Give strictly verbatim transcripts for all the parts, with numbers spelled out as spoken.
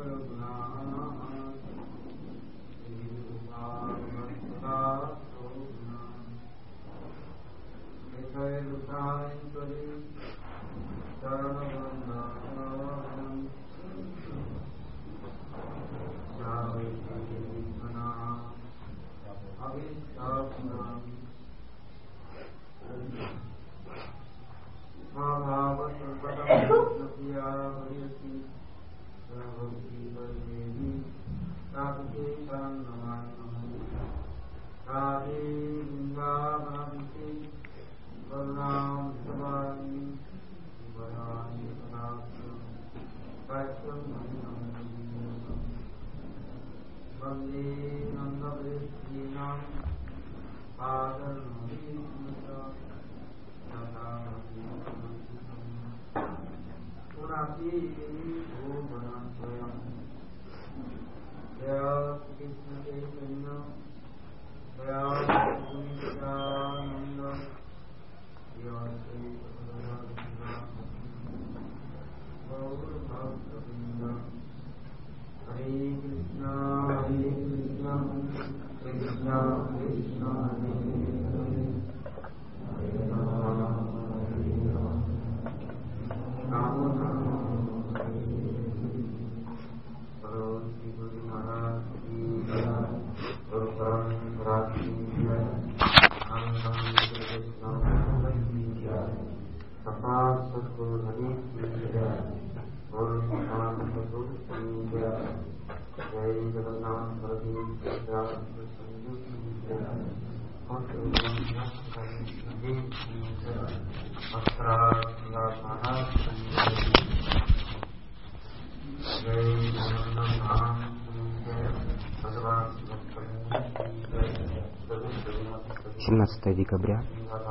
семнадцатое декабря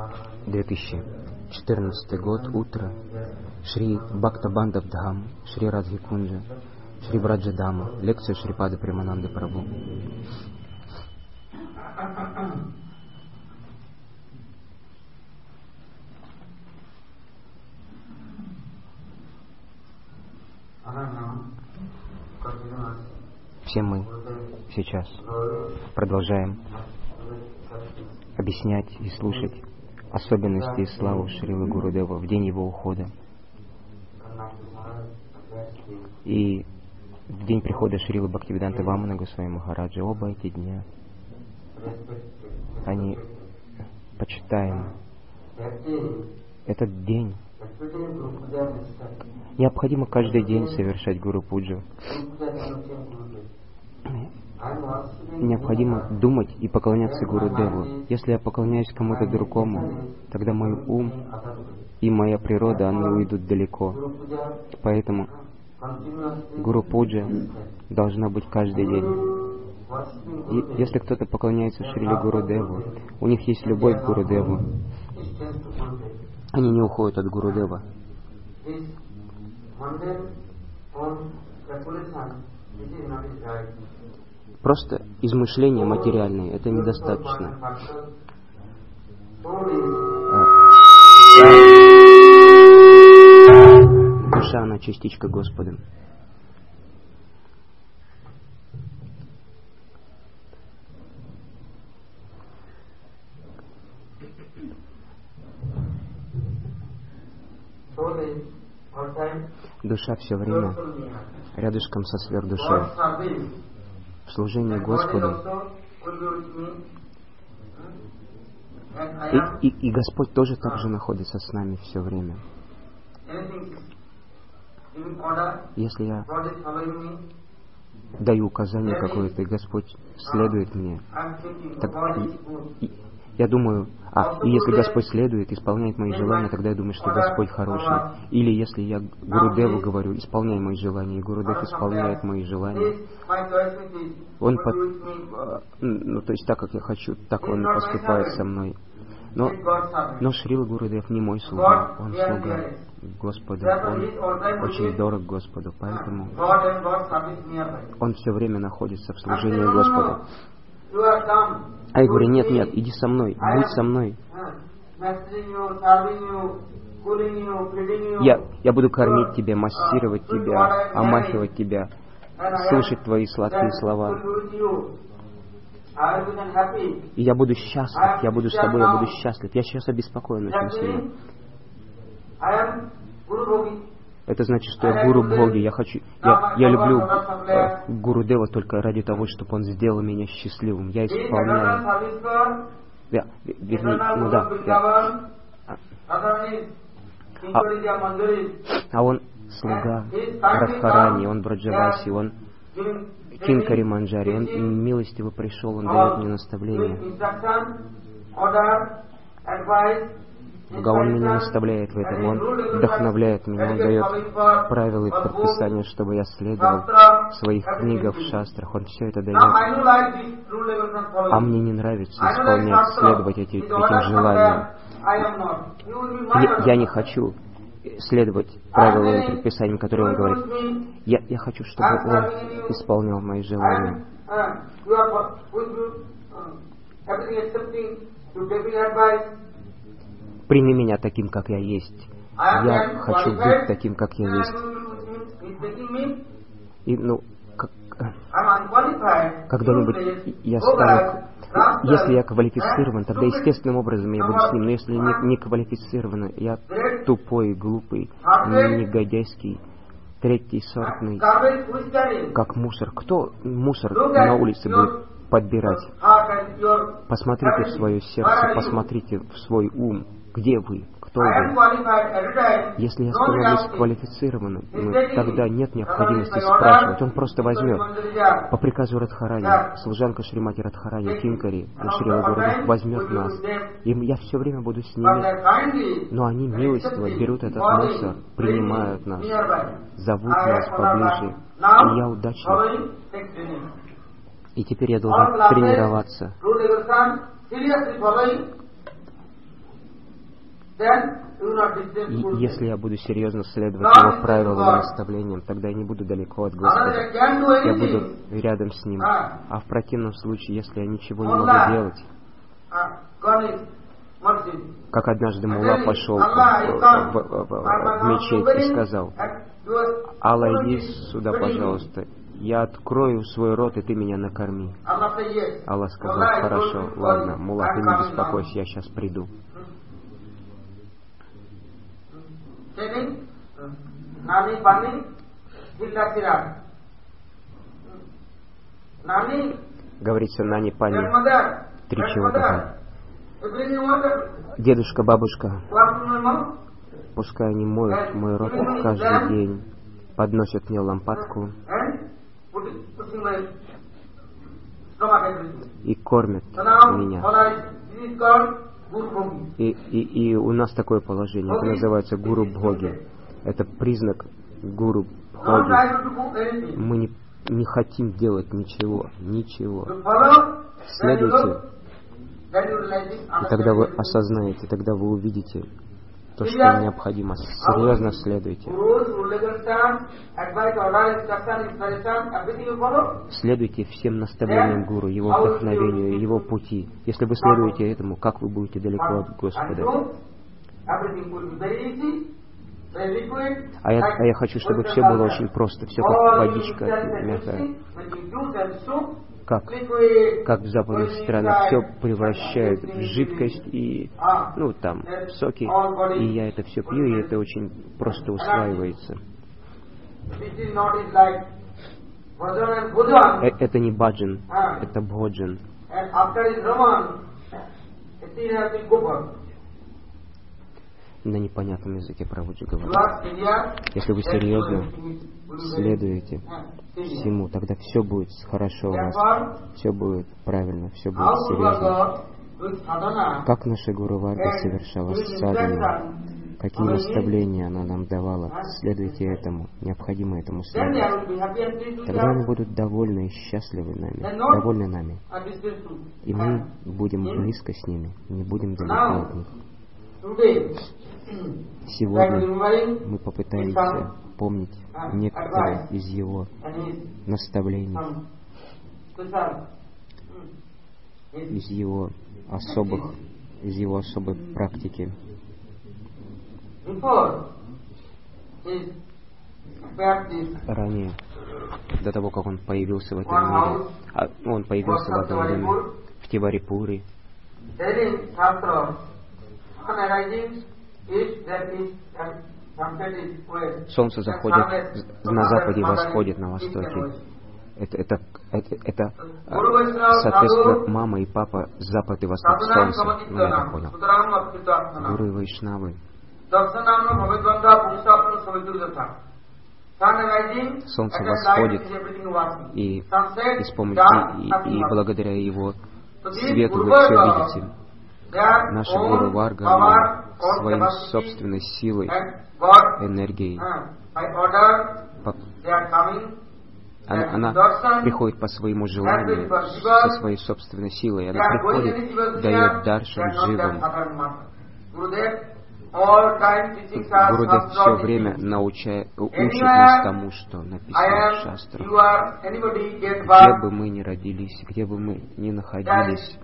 две тысячи четырнадцатый год, утро. Шри Бхактабандав Дхам, Шри Радхи Кунджа, Шри Браджа Дама, лекция Шрипада Премананды Прабху. Все мы сейчас продолжаем объяснять и слушать особенности и славу Шрилы Гурудева в день его ухода. И в день прихода Шрилы Бхактивиданты Вамана Госвами Махараджа, оба эти дня, они почитаемы. Этот день необходимо каждый день совершать Гуру Пуджу. Необходимо думать и поклоняться Гурудеву. Если я поклоняюсь кому-то другому, тогда мой ум и моя природа, они уйдут далеко. Поэтому Гуру Пуджа должна быть каждый день. И если кто-то поклоняется Шриле Гурудеву, у них есть любовь к Гурудеву, они не уходят от Гурудева. Просто измышления материальные — это недостаточно. Душа, она частичка Господа. Душа все время рядышком со сверхдушой. В служении Господу. И, и, и Господь тоже так же находится с нами все время. Если я даю указание какое-то, и Господь следует мне, так и, и, я думаю, а, и если Господь следует, исполняет мои желания, тогда я думаю, что Господь хороший. Или если я Гурудеву говорю, исполняй мои желания, и Гурудев исполняет мои желания, он, под, ну, то есть так, как я хочу, так он поступает со мной. Но, но Шрила Гурудев не мой слуга, он слуга Господа, он очень дорог Господу, поэтому он все время находится в служении Господу. А я говорю, нет, нет, иди со мной, будь со мной. Я, я буду кормить тебя, массировать тебя, омахивать тебя. слышать Твои сладкие слова. И я буду счастлив, я буду с Тобой, я буду счастлив. Я сейчас обеспокоен очень сильно. Это значит, что я гуру Боги. Я хочу, я, я люблю э, Гуру Дева только ради того, чтобы он сделал меня счастливым. Я исполняю. Я, вернее, ну да. Я, а, а он слуга Радхарани, он Браджаваси, он Кинкари Манджари, он милостиво пришел, он дает мне наставления. Он меня наставляет в этом, он вдохновляет меня, он дает правила и предписания, чтобы я следовал в своих книгах, в шастрах, он все это дает. А мне не нравится исполнять, следовать эти, этим желаниям. Я, я не хочу следовать правилам и предписаниям, которые он говорит. Я, я хочу, чтобы он исполнял мои желания. Прими меня таким, как я есть. Я хочу быть таким, как я есть. И, ну, как, когда-нибудь я стану... Если я квалифицирован, тогда естественным образом я буду с ним. Но если не, не квалифицирован, я тупой, глупый, негодяйский, третий сортный, как мусор. Кто мусор на улице будет подбирать? Посмотрите в свое сердце, посмотрите в свой ум. Где вы? Кто вы? Если я становлюсь квалифицированным, тогда нет необходимости спрашивать. Он просто возьмет. По приказу Радхарани, служанка Шримати Радхарани, Кинкари, Шрила Гурудев возьмет нас. И я все время буду с ними. Но они милостиво берут этот мусор, принимают нас, зовут нас поближе. И я удачлив. И теперь я должен тренироваться. И если я буду серьезно следовать его правилам и наставлениям, тогда я не буду далеко от Господа. Я буду рядом с Ним. А в противном случае, если я ничего не могу делать, как однажды мулла пошел в, в, в, в мечеть и сказал: «Алла, иди сюда, пожалуйста. Я открою свой рот, и ты меня накорми». Аллах сказал: «Хорошо, ладно, мулла, ты не беспокойся, я сейчас приду». Говорится, нани пани, три человека. Дедушка, бабушка, пускай они моют мой рот каждый день, подносят мне лампадку и кормят меня. И, и, и у нас такое положение, это называется гуру бхоги. Это признак гуру бхоги. Мы не, не хотим делать ничего, ничего. Следуйте, и тогда вы осознаете, тогда вы увидите то, что необходимо. Серьезно следуйте. Следуйте всем наставлениям гуру, его вдохновению, его пути. Если вы следуете этому, как вы будете далеко от Господа? А я, а я хочу, чтобы все было очень просто, все как водичка мягкая. Как, как в западных странах все превращают в жидкость и, ну, там, соки, и я это все пью, и это очень просто усваивается. Э, это не баджан, это бходжан. На непонятном языке Прабхуджи говорит: если вы серьезно следуете всему, тогда все будет хорошо у вас, все будет правильно, все будет серьезно. Как наша Гуру Варга совершала садхану, какие наставления она нам давала, следуйте этому, необходимо этому следовать. Тогда они будут довольны и счастливы нами, довольны нами, и мы будем близко с ними, не будем далеко от них. Сегодня мы попытаемся помнить некоторые из его наставлений, из его особых, из его особой практики. ранее, до того, как он появился в этом мире, а он появился в этом доме, в Тиварипуре. Солнце заходит на западе и восходит на востоке. Это, это, это, это соответственно, мама и папа, запад и восток солнца. Ну, я так понял. Гуру и Вайшнавы. Солнце восходит, и, и, с помощью, и, и благодаря его свету вы все видите. Наши Гуру Варга своей собственной силой, энергией, она, она приходит по своему желанию, со своей собственной силой. Она приходит, дает даршан дживам. Гурудев все время научает, учит нас тому, что написано в шастрах. Где бы мы ни родились, где бы мы ни находились,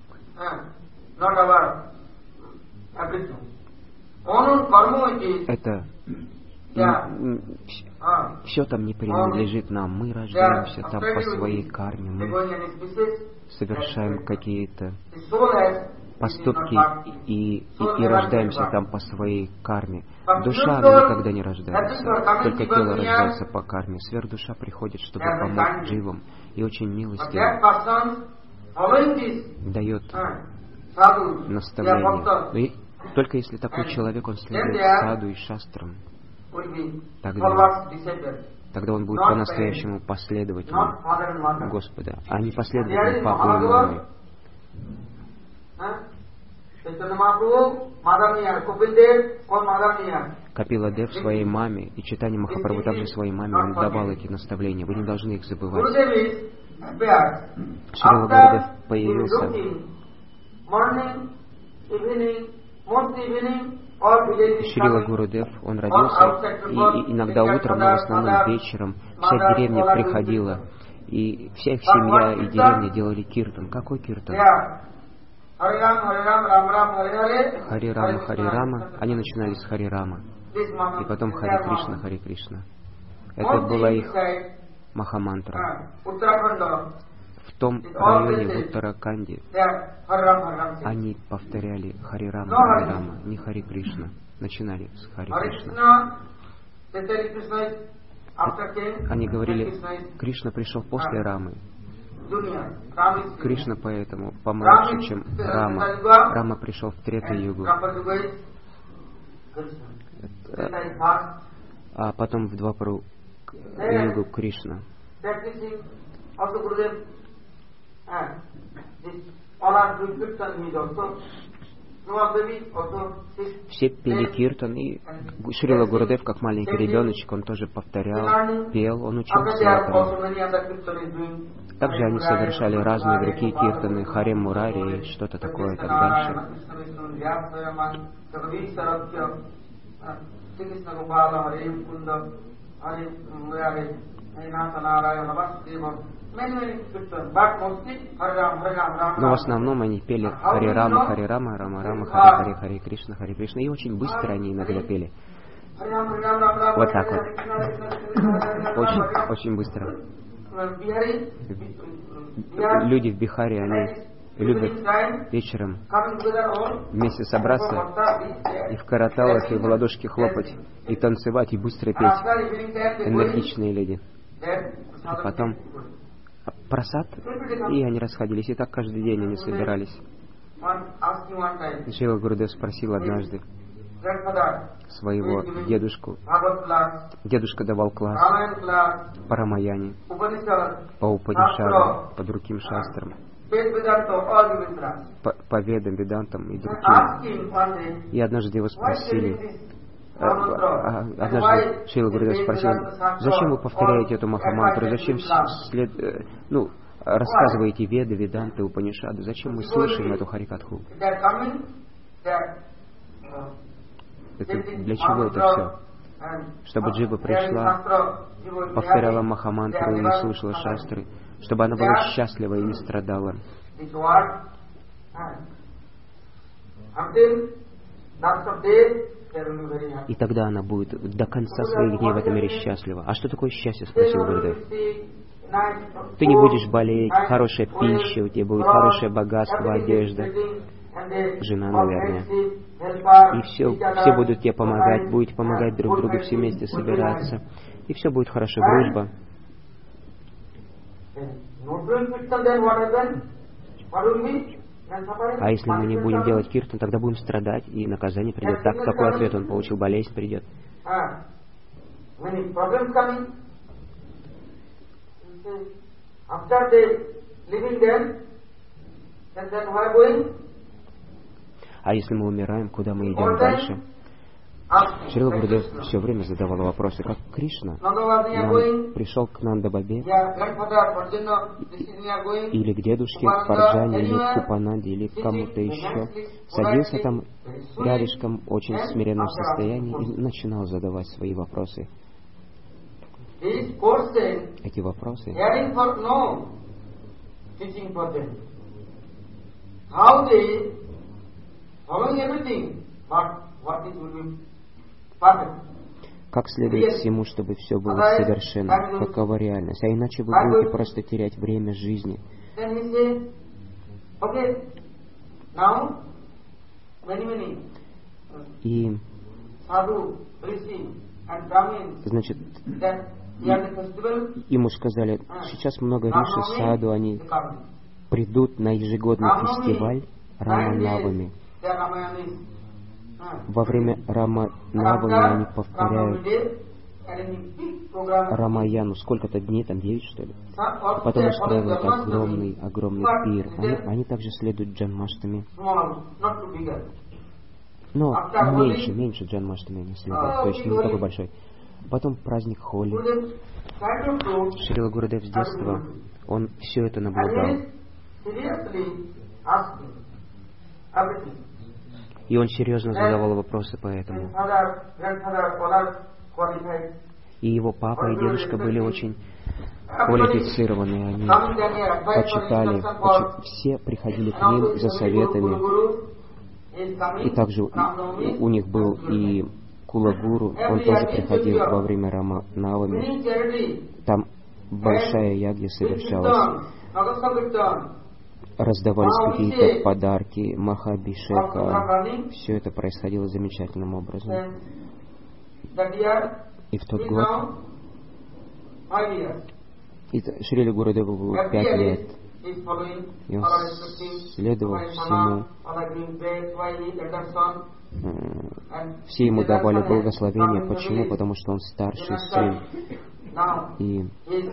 это все там не принадлежит нам. Мы рождаемся там по своей карме. Мы совершаем какие-то поступки и, и, и рождаемся там по своей карме. Душа она никогда не рождается, только тело рождается по карме. Сверхдуша приходит, чтобы помочь дживам, и очень милостиво дает наставление. Но и, только если такой человек, он следует саду и шастрам, тогда, тогда он будет по-настоящему последователем Господа, а не последователем папы и мамы. Капила Дев своей маме, и Чайтанья Махапрабху также своей маме, он давал эти наставления. Вы не должны их забывать. Шрила Гурудев появился Шрила Гурудев, он родился, и, и иногда утром, но в основном вечером вся деревня приходила, и вся их семья и деревня делали киртан. Какой киртан? Хари Рама, Хари Рама. Они начинали с Хари Рама, и потом Хари Кришна, Хари Кришна. Это была их махамантра. В том районе, в Уттараканде, они повторяли Хари Рама, Хари Рама, не Хари Кришна. Начинали с Хари Кришна. Они говорили, Кришна пришел после Рамы. Кришна поэтому помладше, чем Рама. Рама пришел в Трета-югу. А потом в Двапару югу Кришна. Все пели киртан, и Шрила Гурудев, как маленький ребеночек, он тоже повторял, пел, он учился этому. Также они совершали разные другие киртаны, Харе Мурари, что-то такое и так дальше. Но в основном они пели Хари Рама, Хари Рама, Рама Рама, Хари Хари, Хари Кришна, Хари Кришна. И очень быстро они иногда пели. Вот так вот. Очень, очень быстро. Люди в Бихаре, они любят вечером вместе собраться и в караталах, и в ладошки хлопать, и танцевать, и быстро петь. Энергичные люди. А потом просад, и они расходились. И так каждый день они собирались. Шрила Гурудев спросил однажды своего дедушку. Дедушка давал класс по Рамаяне, по Упанишаду, по другим шастрам, по, по ведам, ведантам и другим. И однажды его спросили, однажды Шрила Гурудев спросил, зачем вы повторяете эту махамантру, зачем след, ну, рассказываете веды, веданты, Упанишады, зачем мы слышим эту харикатху? Это, для чего это все? Чтобы джива пришла, повторяла махамантру и не слушала шастры, чтобы она была счастлива и не страдала. И тогда она будет до конца своих дней в этом мире счастлива. А что такое счастье, спросил Гурудев. Ты не будешь болеть, хорошая пища, у тебя будет хорошее богатство, одежда, жена, наверное. И все, все будут тебе помогать, будете помогать друг другу, все вместе собираться. И все будет хорошо, дружба. А если мы не будем делать киртан, тогда будем страдать, и наказание придет. Так, какой ответ он получил? Болезнь придет. А если мы умираем, куда мы идем дальше? Шрила Гурудев все время задавал вопросы, как Кришна нам пришел к Нанда-Бабе, или к дедушке, к Парджане, или к Купананде, или к кому-то еще, садился там рядышком в очень смиренном состоянии и начинал задавать свои вопросы. Эти вопросы как следует всему, чтобы все было совершенно, какова реальность. А иначе вы будете просто терять время жизни. И, значит, ему сказали, сейчас много риши, саду, они придут на ежегодный фестиваль Раманавами. Во время Раманавами они повторяют Рамаяну, сколько-то дней, там девять, что ли. И потом устраивают огромный, огромный пир. Они, они также следуют Джанмаштами. Но меньше, меньше Джанмаштами они следуют, то есть не такой большой. Потом праздник Холи. Шрила Гурудев с детства, он все это наблюдал. И он серьезно задавал вопросы по этому. И его папа и дедушка были очень квалифицированы. Они почитали, почит... все приходили к ним за советами. И также у них был и Кулагуру, он тоже приходил во время Раманавами. Там большая ягья совершалась. Раздавались какие-то подарки, Махабишека. Все это происходило замечательным образом. И в тот год Шриле Гурудеву было пять лет. И он следовал всему. Все ему давали благословение. Почему? Потому что он старший сын. И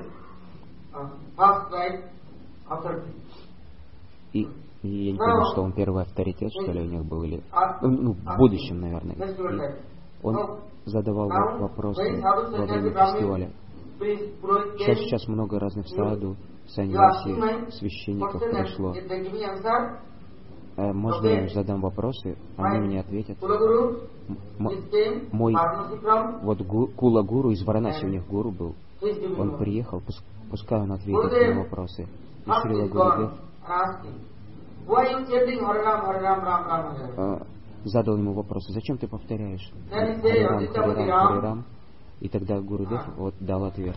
И, и я не понял, что он первый авторитет, что ли, у них был, или ну, в будущем, наверное. И он задавал вопросы во время фестиваля. Сейчас, сейчас много разных саду, саньяси, священников пришло. Можно я им задам вопросы, они мне ответят. М- мой вот гу, Кулагуру из Варанаси, у них гуру был. Он приехал, пускай он ответит на вопросы. И Шрила Гурудев задал ему вопрос, зачем ты повторяешь Харирам, Харирам, Харирам? И тогда Гурудев вот дал ответ.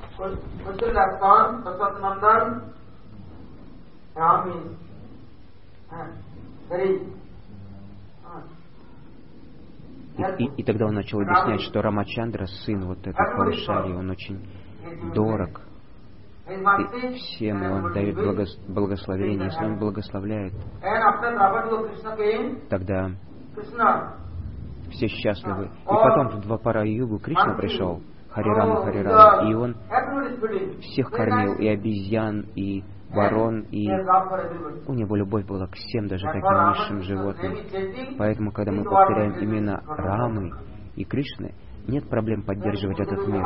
И, и, и тогда он начал объяснять, что Рамачандра, сын вот этой Каушари, он очень дорог. И всем он дает благос, благословение. Если он благословляет, тогда все счастливы. И потом в Двапара-югу Кришна пришел, Харирама, Харирама, и он всех кормил, и обезьян, и ворон, и у него любовь была к всем, даже таким низшим животным. Поэтому, когда мы повторяем имена Рамы и Кришны, нет проблем поддерживать этот мир.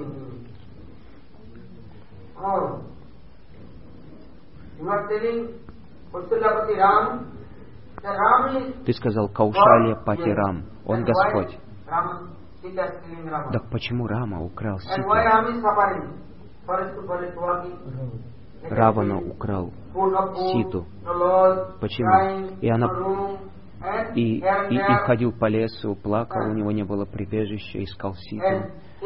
Ты сказал Каушалья Пати Рам, он Господь. Так почему Рама украл Ситу? Равана украл Ситу. Почему? И она и, и, и ходил по лесу, плакал, у него не было прибежища, искал ситу.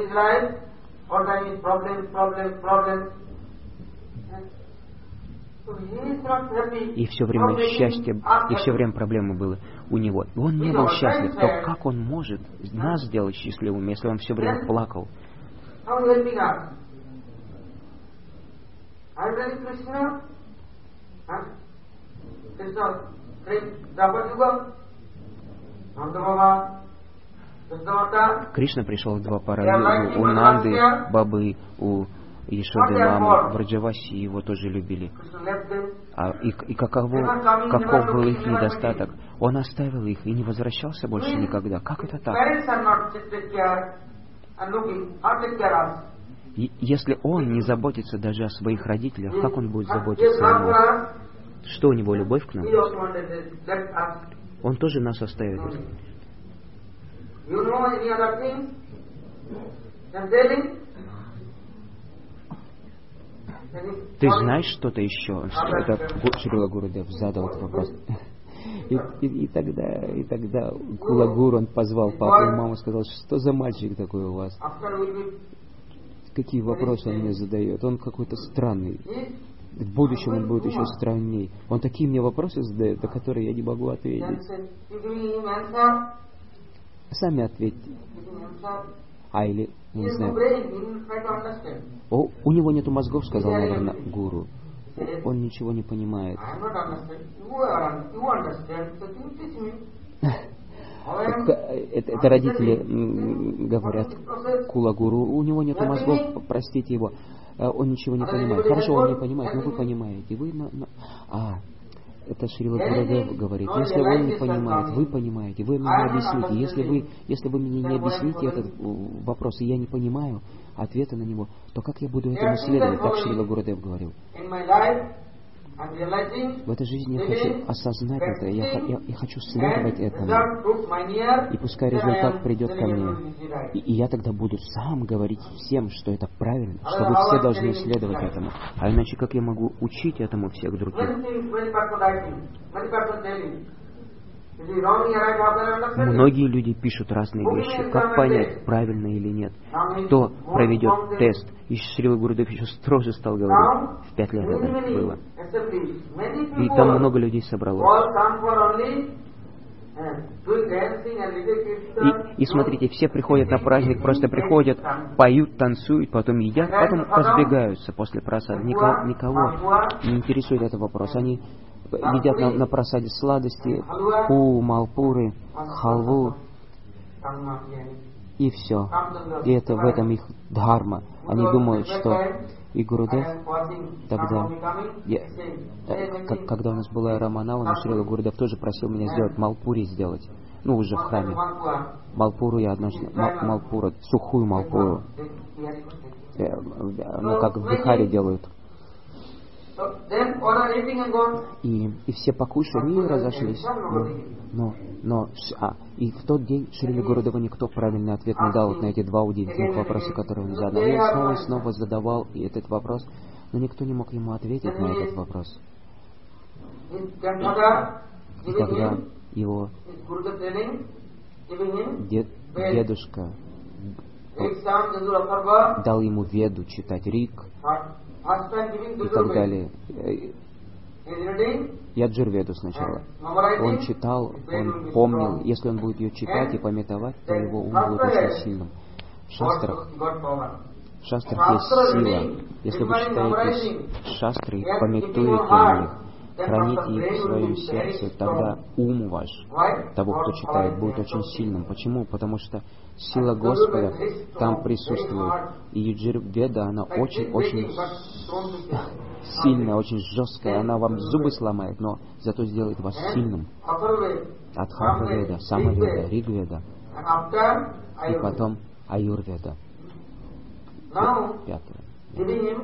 И все время счастье, и все время проблемы были у него. И он не был счастлив. То как он может нас сделать счастливыми, если он все время плакал? Кришна пришел в Двапара, у Нанды, Бабы, у Ешоды Ламы, Враджаваси его тоже любили. А, и и каково, каков был их недостаток? Он оставил их и не возвращался больше никогда. Как это так? И, если он не заботится даже о своих родителях, как он будет заботиться о нас? Что у него, любовь к нам? Он тоже нас оставит. Ты знаешь что-то еще? Это Шрила Гурудев задал этот вопрос. И, и, и тогда, и тогда Кулагур, он позвал папу и маму, сказал, что за мальчик такой у вас? Какие вопросы он мне задает? Он какой-то странный. В будущем он будет еще странней. Он такие мне вопросы задает, на которые я не могу ответить. Сами ответьте. А или, не знаю. О, у него нету мозгов, сказал, наверное, гуру. Он ничего не понимает. Это, это родители говорят Кулагуру, у него нету мозгов, простите его. Он ничего не понимает. Хорошо, он не понимает, но вы понимаете. Вы на, на... А, это Шрила Гурудев говорит. Если он не понимает, вы понимаете, вы мне объясните. Если вы, если вы мне не объясните этот вопрос, и я не понимаю ответа на него, то как я буду этому следовать, так Шрила Гурудев говорил. В этой жизни я хочу осознать это, я, я, я хочу следовать этому. И пускай результат придет ко мне. И, и я тогда буду сам говорить всем, что это правильно, что вы все должны следовать этому. А иначе как я могу учить этому всех других? Многие люди пишут разные вещи. Как понять, правильно или нет? Кто проведет тест? И Шрила Гурудев еще строже стал говорить. В пять лет это было. И там много людей собралось. И, и смотрите, все приходят на праздник, просто приходят, поют, танцуют, потом едят, потом разбегаются после просады. Никого, никого не интересует этот вопрос. Они едят на, на просаде сладости, пу, малпуры, халву, и все. И это в этом их дхарма. Они думают, что и Гурудев тогда, я, как, когда у нас была Раманава, Шрила Гурудев тоже просил меня сделать малпури сделать. Ну, уже в храме. Малпуру я однажды, мал, малпура, сухую малпуру. Ну, как в Бихаре делают. И, и все покушали и разошлись. Но, но, но а, и в тот день Шриле Гурудеву никто правильный ответ не дал вот на эти два удивительных вопроса, которые он задал. Я снова и снова задавал и этот вопрос, но никто не мог ему ответить на этот вопрос. И когда его дед, дедушка дал ему веду читать Рик и так далее. Яджурведу сначала. Он читал, он помнил. Если он будет ее читать и пометовать, то его ум будет очень сильным. В шастрах, в шастрах есть сила. Если вы читаете шастры и пометуете о них, храните их в своем сердце, тогда ум ваш, того, кто читает, будет очень сильным. Почему? Потому что сила Господа там присутствует. И Яджурведа, она очень-очень сильная, очень жесткая. Она вам зубы сломает, но зато сделает вас сильным. Адхарва-веда, Самаведа, Ригведа. И потом Аюрведа. Пятое.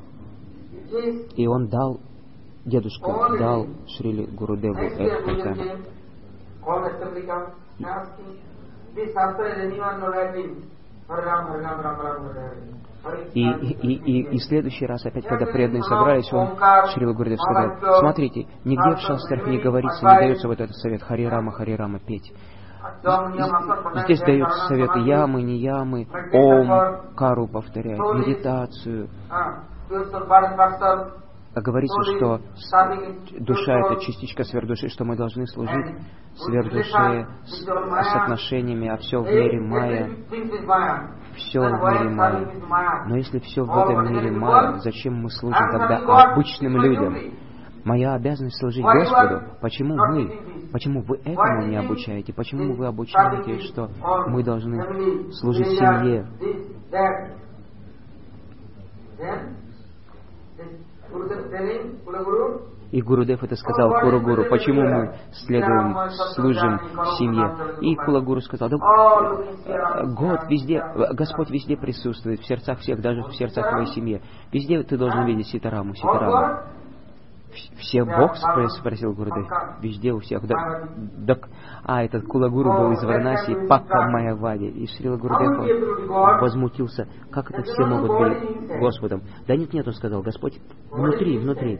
И он дал, дедушка дал Шриле Гурудеву это. И, и, и, и в следующий раз, опять, когда преданные собрались, он, Шрила Гурудев сказал, смотрите, нигде в шастрах не говорится, не дается вот этот совет Хари Рама, Хари Рама петь. Здесь даются советы ямы, не ямы, ом, кару повторять, медитацию. А говорится, что душа — это частичка сверхдуши, что мы должны служить сверхдуше с, с отношениями, а все в мире майя. Все в мире майя. Но если все в этом мире майя, зачем мы служим тогда обычным людям? Моя обязанность служить Господу. Почему мы? Почему вы этому не обучаете? Почему вы обучаете, что мы должны служить семье? И Гурудев это сказал Кулагуру, почему мы следуем, служим семье. И Кулагуру сказал, да, Год везде, Господь везде присутствует, в сердцах всех, даже в сердцах твоей семьи. Везде ты должен видеть Ситараму, Ситараму. Все Бог? Спросил Гурудев. Везде у всех. Да, да, а, этот Кулагуру был из Варанаси, Пакка Майявади. И Шрила Гурудев возмутился, как это все могут быть Господом. Да нет, нет, он сказал, Господь внутри, внутри.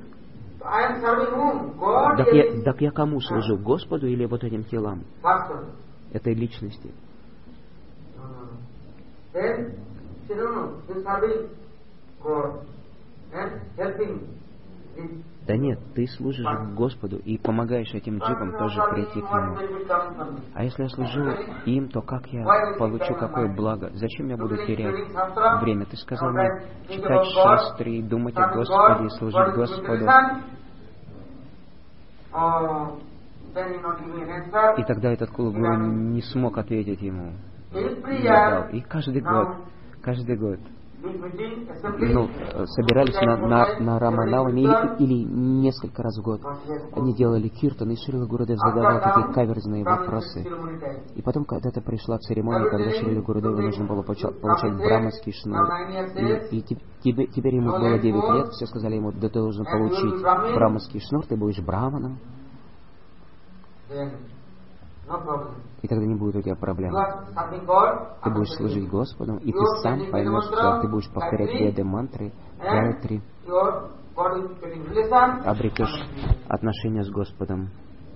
Так я, так я кому служу? Господу или вот этим телам? Этой личности. Да нет, ты служишь Господу и помогаешь этим джипам тоже прийти к Нему. А если я служу им, то как я получу какое благо? Зачем я буду терять время? Ты сказал мне читать шастры, думать о Господе, служить Господу. И тогда этот Кулагуру не смог ответить ему. И каждый год, каждый год ну, собирались на, на, на Раманавами или, или несколько раз в год. Они делали киртан, и Шрила Гурудев задавал такие каверзные вопросы. И потом когда-то пришла церемония, когда Шрила Гурудеву нужно было получать, получать браманский шнур. И, и тебе, теперь ему было девять лет, все сказали ему, да ты должен получить браманский шнур, ты будешь браманом. И тогда не будет у тебя проблем. Ты будешь служить Господу, и ты сам поймешь, что ты будешь повторять веды, мантры, гаятри, обретешь отношения с Господом.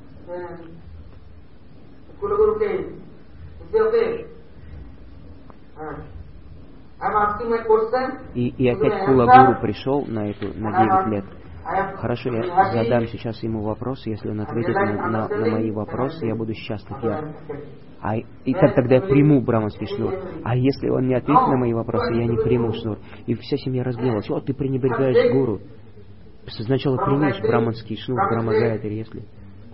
И, и опять Кулагуру пришел на эту, на девять лет. Хорошо, я задам сейчас ему вопрос, если он ответит на, на, на мои вопросы, я буду счастлив. Я. А, и так, тогда я приму браманский шнур. А если он не ответит на мои вопросы, я не приму шнур. И вся семья разгневалась. О, ты пренебрегаешь гуру. Сначала примешь браманский шнур, брамагайтри, если...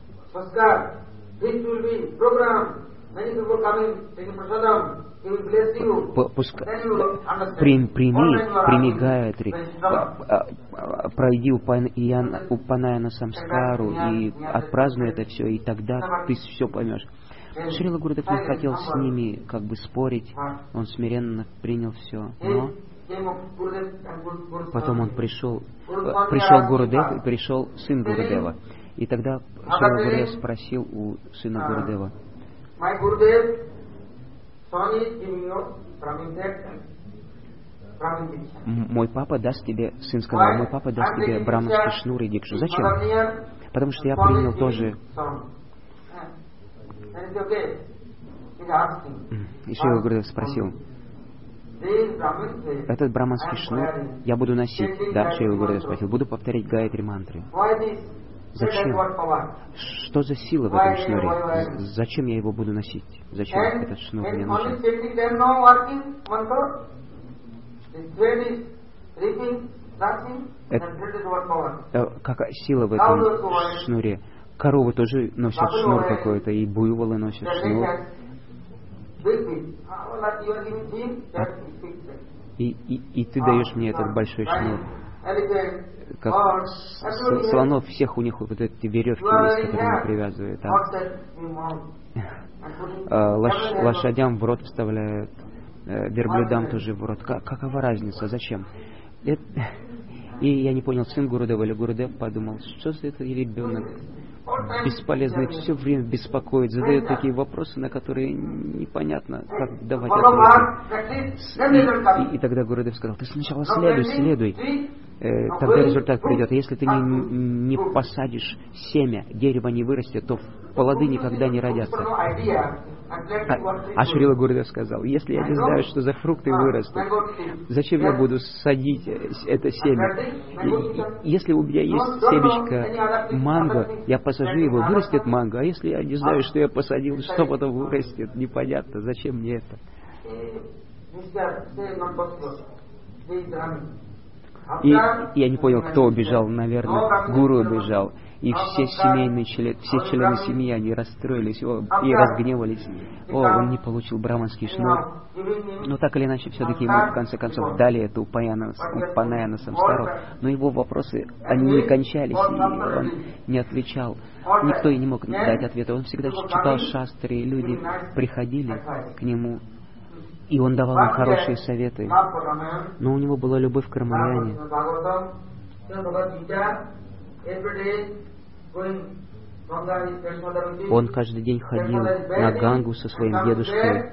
Пускай, прими, прими Гаятри, пройди Упанаяна Самскару и отпразднуй это все, и тогда ты все поймешь. Шрила Гурудев не хотел с ними как бы спорить, он смиренно принял все, но потом он пришел, пришел Гурудев и пришел сын Гурудева. И тогда Шрила Гурудев спросил у сына Гурудева, мой папа даст тебе, сын сказал, мой папа даст тебе браманский шнур и дикшу. Зачем? Потому что я принял тоже. И Шрила Гурудев спросил, этот браманский шнур я буду носить. Да, Шрила Гурудев спросил, буду повторять гаятри мантры. Зачем? Что за сила в этом шнуре? Зачем я его буду носить? Зачем этот шнур мне нужен? Это, какая сила в этом шнуре? Коровы тоже носят шнур какой-то, и буйволы носят шнур. И, и, и ты даешь мне этот большой шнур. Как слонов, всех у них вот эти веревки есть, которые они привязывают. А лош, лошадям в рот вставляют, верблюдам тоже в рот. Как, какова разница? Зачем? Это, И я не понял, сын Гурудева или Гурудев, подумал, что за это ребенок бесполезный, все время беспокоит, задает такие вопросы, на которые непонятно, как давать ответы. И, и, и тогда Гурудев сказал, ты сначала следуй, следуй, э, тогда результат придет. А если ты не, не посадишь семя, дерево не вырастет, то плоды никогда не родятся. А, а Шрила Гурудев сказал, если я не знаю, что за фрукты вырастут, зачем я буду садить это семя? И, и, если у меня есть семечко манго, я посажу его, вырастет манго, а если я не знаю, что я посадил, что потом вырастет, непонятно, зачем мне это? И я не понял, кто убежал, наверное, гуру убежал. И все семейные члены, все члены семьи, они расстроились о, и разгневались. О, он не получил браманский шнур. Но так или иначе, все-таки ему в конце концов дали эту упанаяна самскару. Но его вопросы, они не кончались, и он не отвечал. Никто и не мог дать ответа. Он всегда читал шастры, и люди приходили к нему, и он давал им хорошие советы. Но у него была любовь к Рамаяне. Он каждый день ходил на Гангу со своим дедушкой.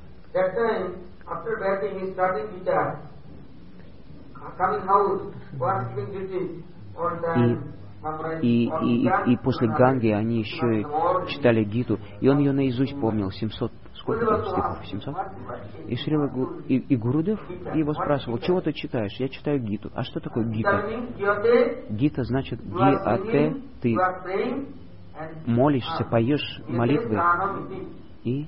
И, и, и, и после Ганги они еще читали Гиту, и он ее наизусть помнил, семьсот, сколько там стихов, семьсот? И, Шрила, и, и Гурудев его спрашивал, чего ты читаешь? Я читаю Гиту. А что такое Гита? Гита значит ги-а-те, ты молишься, поешь молитвы и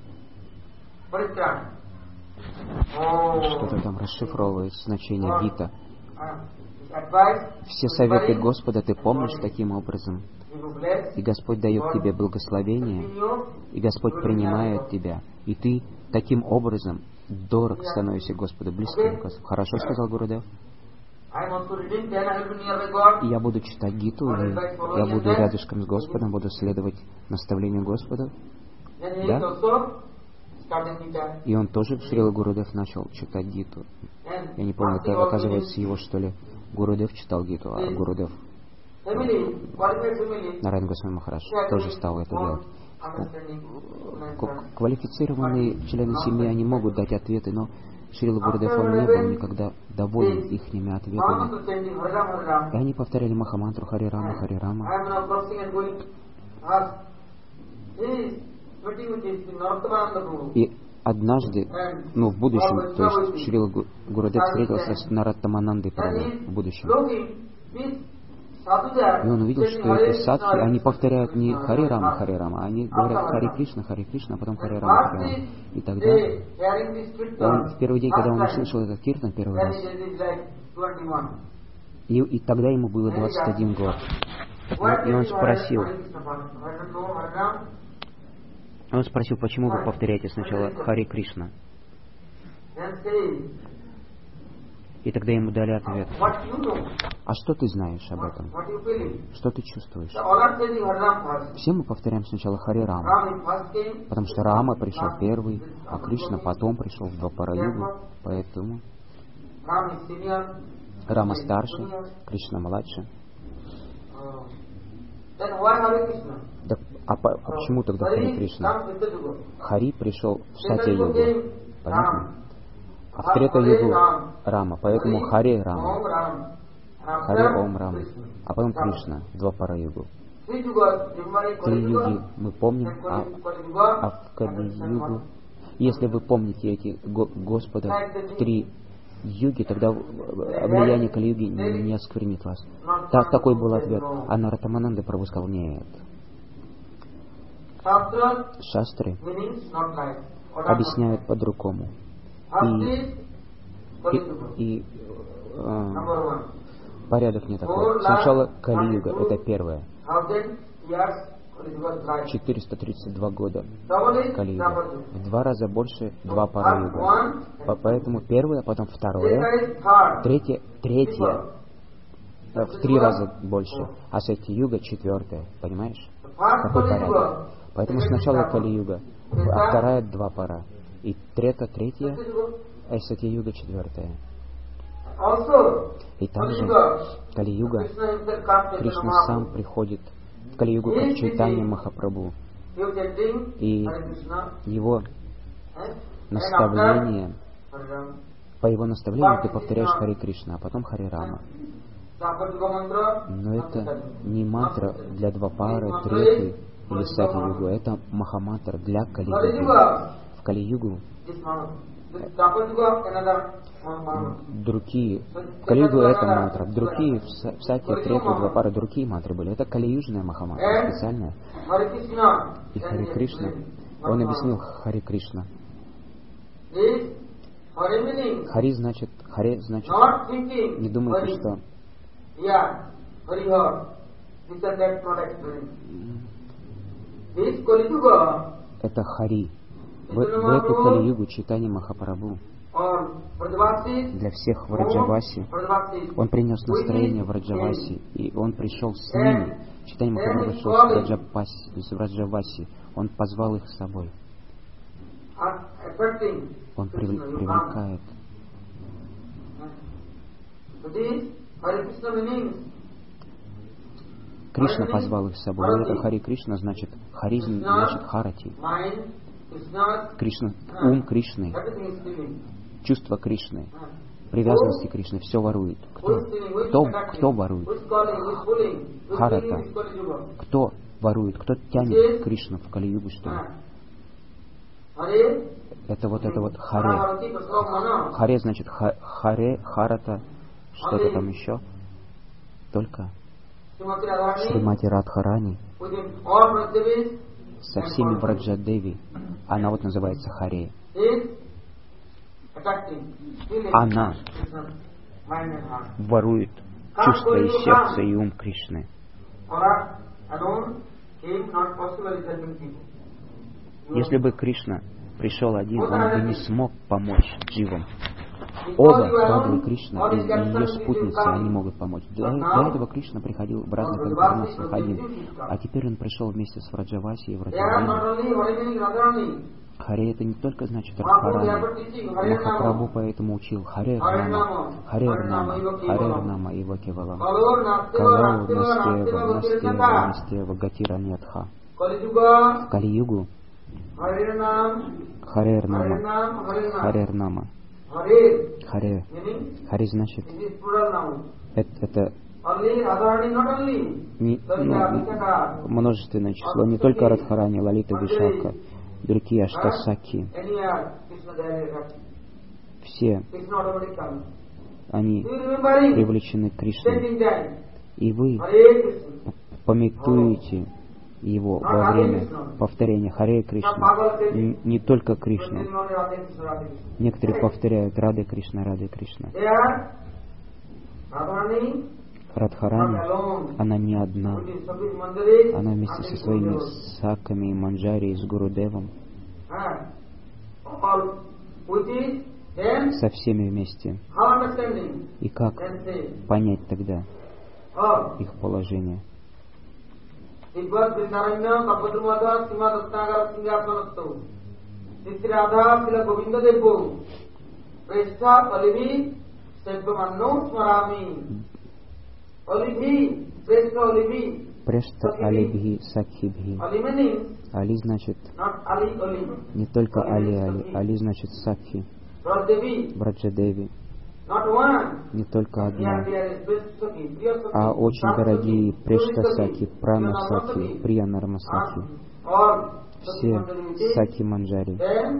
что-то там расшифровывает значение Гита. Все советы Господа ты помнишь таким образом, и Господь дает тебе благословение, и Господь принимает тебя, и ты таким образом дорог становишься Господу, близким. Хорошо сказал Гурудев? Я буду читать Гиту, и я буду рядышком с Господом, буду следовать наставлению Господа. Да? И он тоже, Шрила Гурудев, начал читать Гиту. Я не понял, это оказывается его, что ли, Гурудев читал Гиту, а Гурудев, Нараян Госвами Махарадж, тоже стал это делать. Квалифицированные члены семьи, они могут дать ответы, но Шрила Гурудев, он не был никогда доволен ихними ответами. И они повторяли Махамантру Хари Рама, Хари Рама. И однажды, ну в будущем, то есть Шрила Гурудев встретился с Нароттаманандой Прабху в будущем. И он увидел, что эти садхи, они повторяют не Хари Рама, Хари Рама, они говорят Хари Кришна, Хари Кришна, а потом Хари Рама, Хари Рама. И тогда, он, в первый день, когда он услышал этот киртан первый раз, и, и тогда ему было двадцать один год. И, и он спросил, он спросил, почему вы повторяете сначала Хари Кришна? И тогда ему дали ответ. А что ты знаешь об этом? Что ты чувствуешь? Все мы повторяем сначала Хари Рама, потому что Рама пришел первый, а Кришна потом пришел в Двапара-югу, поэтому Рама старше, Кришна младше. Да, а, по, а почему тогда Хари Кришна? Хари пришел в Сатья-югу, понятно? А в Трета-югу Рама, поэтому Хари Рама, Хари Ом Рама, а потом Кришна, Двапара-югу. Три юги мы помним, а, а в Кали-югу, если вы помните эти го, Господа в три юги, тогда влияние Кали-юги не, не осквернит вас. Так, такой был ответ. А Нароттамананда Прабху сказал, нет. Шастры объясняют по-другому. И, и, и э, порядок не такой. Сначала Кали-юга, это первое. четыреста тридцать два года Кали-юга. В два раза больше Двапара-юга. Поэтому первое, а потом второе, третье, третье, в три раза больше. А Сатья-юга четвертое. Понимаешь? Какой порядок? Поэтому сначала Кали-юга, а вторая Двапара. И Трета третья, а Сатья-юга четвертая. И также в Кали-юга Кришна сам приходит в Кали-югу как Чайтанья Махапрабху. И его наставление, по его наставлению ты повторяешь Харе Кришна, а потом Харе Рама. Но это не мантра для Двапары, Треты или Сати-югу, это Махамантра для Кали-югу. В Кали-югу другие, в Кали-югу это мантра, другие в Сати, Трету, Двапары, другие мантры были. Это кали-южная Махамантра, специальная. И Харе Кришна, он объяснил Харе Кришна. Хари значит, Харе значит, не думайте, что это Хари. В, в эту Кали-югу Чайтанья Махапрабху для всех Враджаваси, он принес настроение Враджаваси, и он пришел с ними. Чайтанья Махапрабху пришел с Враджаваси, с Враджаваси, он позвал их с собой. Он привлекает. Кришна позвал их с собой. И это Хари Кришна значит, Хари значит Харати. Кришна, ум Кришны, чувство Кришны, привязанности Кришны, все ворует. Кто? Кто, кто ворует? Харата. Кто ворует? Кто тянет Кришну в Кали-югу, что ли? Это вот это вот Харе. Харе значит ха, Харе, Харата, что-то там еще. Только Шримати Радхарани со всеми Враджадеви, она вот называется Харе. Она ворует чувства и сердце и ум Кришны. Если бы Кришна пришел один, он бы не смог помочь дживам. Оба, Радха и Кришна, и, и ее спутницы, они могут помочь. До, до этого Кришна приходил в разных инкарнациях один, а теперь он пришел вместе с Враджаваси и Враджавани. Харе это не только значит Радхарани. Махапрабху поэтому учил Харе Нама, Харе Нама, Харе Нама и Вакевала. Калау Настева, Настева, Настева, Гатира Нетха. В Кали-югу Харе Нама, Харе Нама. Харе. Харе значит, это, это не, ну, множественное число, не только Радхарани, Лалита, Вишака, другие Аштасаки. Все они привлечены к Кришне. И вы памятуете его во время повторения Харе Кришна, не только Кришна. Некоторые повторяют Раде Кришна, Раде Кришна. Радхарани, она не одна. Она вместе со своими саками и манджари, с Гурудевом. Со всеми вместе. И как понять тогда их положение? Прешта Алибхи Сакхибхи. Али значит не только Али Али, Али значит Сакхи, Браджадеви. Не только одна, а очень дорогие Прешта Саки, Прана Саки, Прия Нарма Саки. Все Саки Манджари.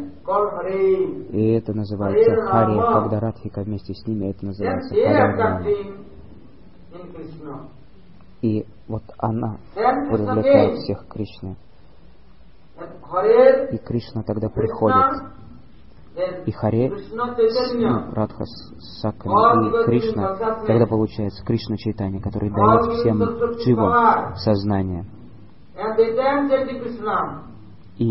И это называется Хари, когда Радхика вместе с ними, это называется Хари. И вот она привлекает всех к Кришне. И Кришна тогда приходит. И Харе, ну, Радха с Саками, и Кришна, тогда получается Кришна Чайтанья, который дает всем дживам сознание. И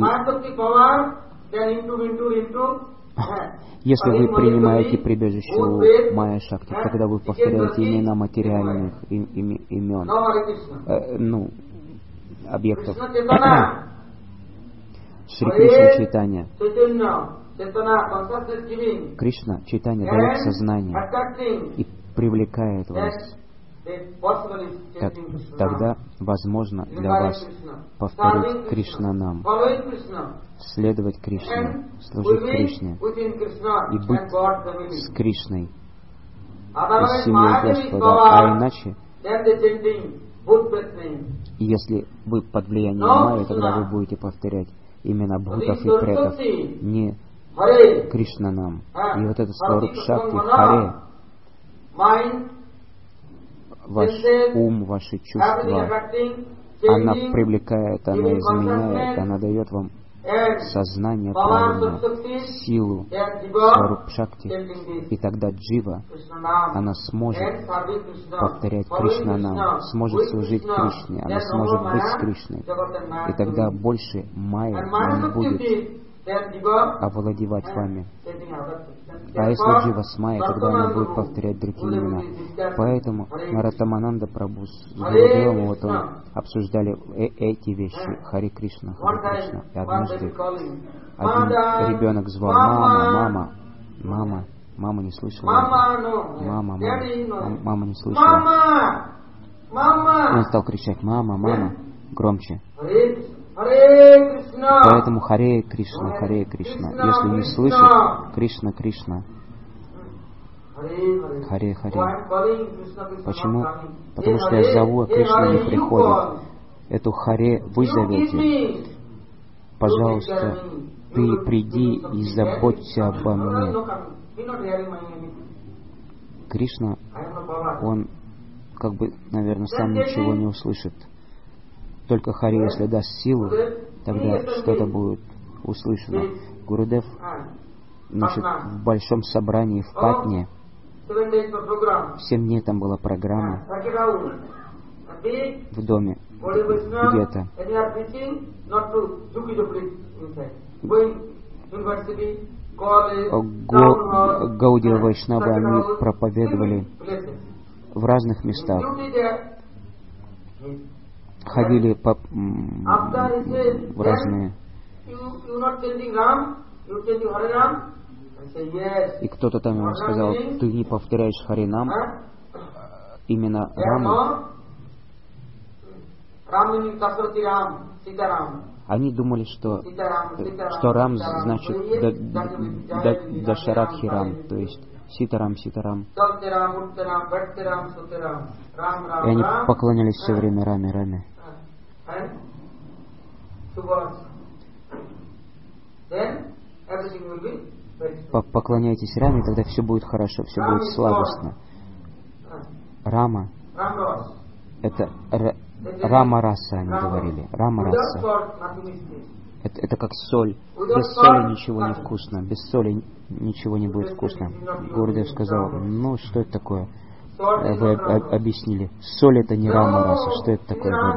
если вы принимаете прибежище у Майя Шакти, тогда вы повторяете имена материальных им, им, имен, э, ну, объектов. Шри Кришна Чайтанья. Кришна Чайтанья дает сознание и привлекает вас. Так, тогда возможно для вас повторить Кришнанам, следовать Кришне, служить Кришне и быть с Кришной и с семьей Господа. А иначе, если вы под влиянием Майи, тогда вы будете повторять имена бхутов и претов, не Кришнанам. И вот это сваруб шакти, Харе, ваш ум, ваши чувства, она привлекает, она изменяет, она дает вам сознание правильное, силу, сваруб шакти, и тогда джива, она сможет повторять Кришнанам, сможет служить Кришне, она сможет быть с Кришной, и тогда больше майя не будет овладевать вами. А если джива с майей, тогда она будет повторять другие имена. Поэтому Нароттамананда Прабху с Гурудевом, вот он обсуждали э- эти вещи. Хари Кришна, Хари Кришна. И однажды один ребенок звал: мама, мама, мама. Мама не слышала. Мама, мама, мама не слышала. И он стал кричать: мама, мама, громче. Поэтому Харе Кришна, Харе Кришна. Если не слышит, Кришна, Кришна. Харе, Харе. Почему? Потому что я зову, а Кришна не приходит. Эту Харе вы зовете. Пожалуйста, ты приди и заботься обо мне. Кришна, он как бы, наверное, сам ничего не услышит. Только Хари, если даст силу, тогда что-то будет услышано. Гурудев, значит, в большом собрании в Патне, семь дней там была программа, в доме, где-то. Го, Гаудия Вайшнава, они проповедовали в разных местах. Ходили по, в разные. И кто-то там ему сказал: ты не повторяешь Харинам, именно Рама. Они думали, что, что Рам значит Дашарадхи Рам, то есть Ситарам, Ситарам. И они поклонялись все время Раме, Раме. Поклоняйтесь Раме, тогда все будет хорошо, все будет сладостно. Рама — это Рама раса, они говорили. Рама раса. Это, это как соль. Без соли ничего не вкусно. Без соли ничего не будет вкусно. Гурудев сказал: ну, что это такое? Вы об, объяснили. Соль — это не Рама раса. Что это такое? Вы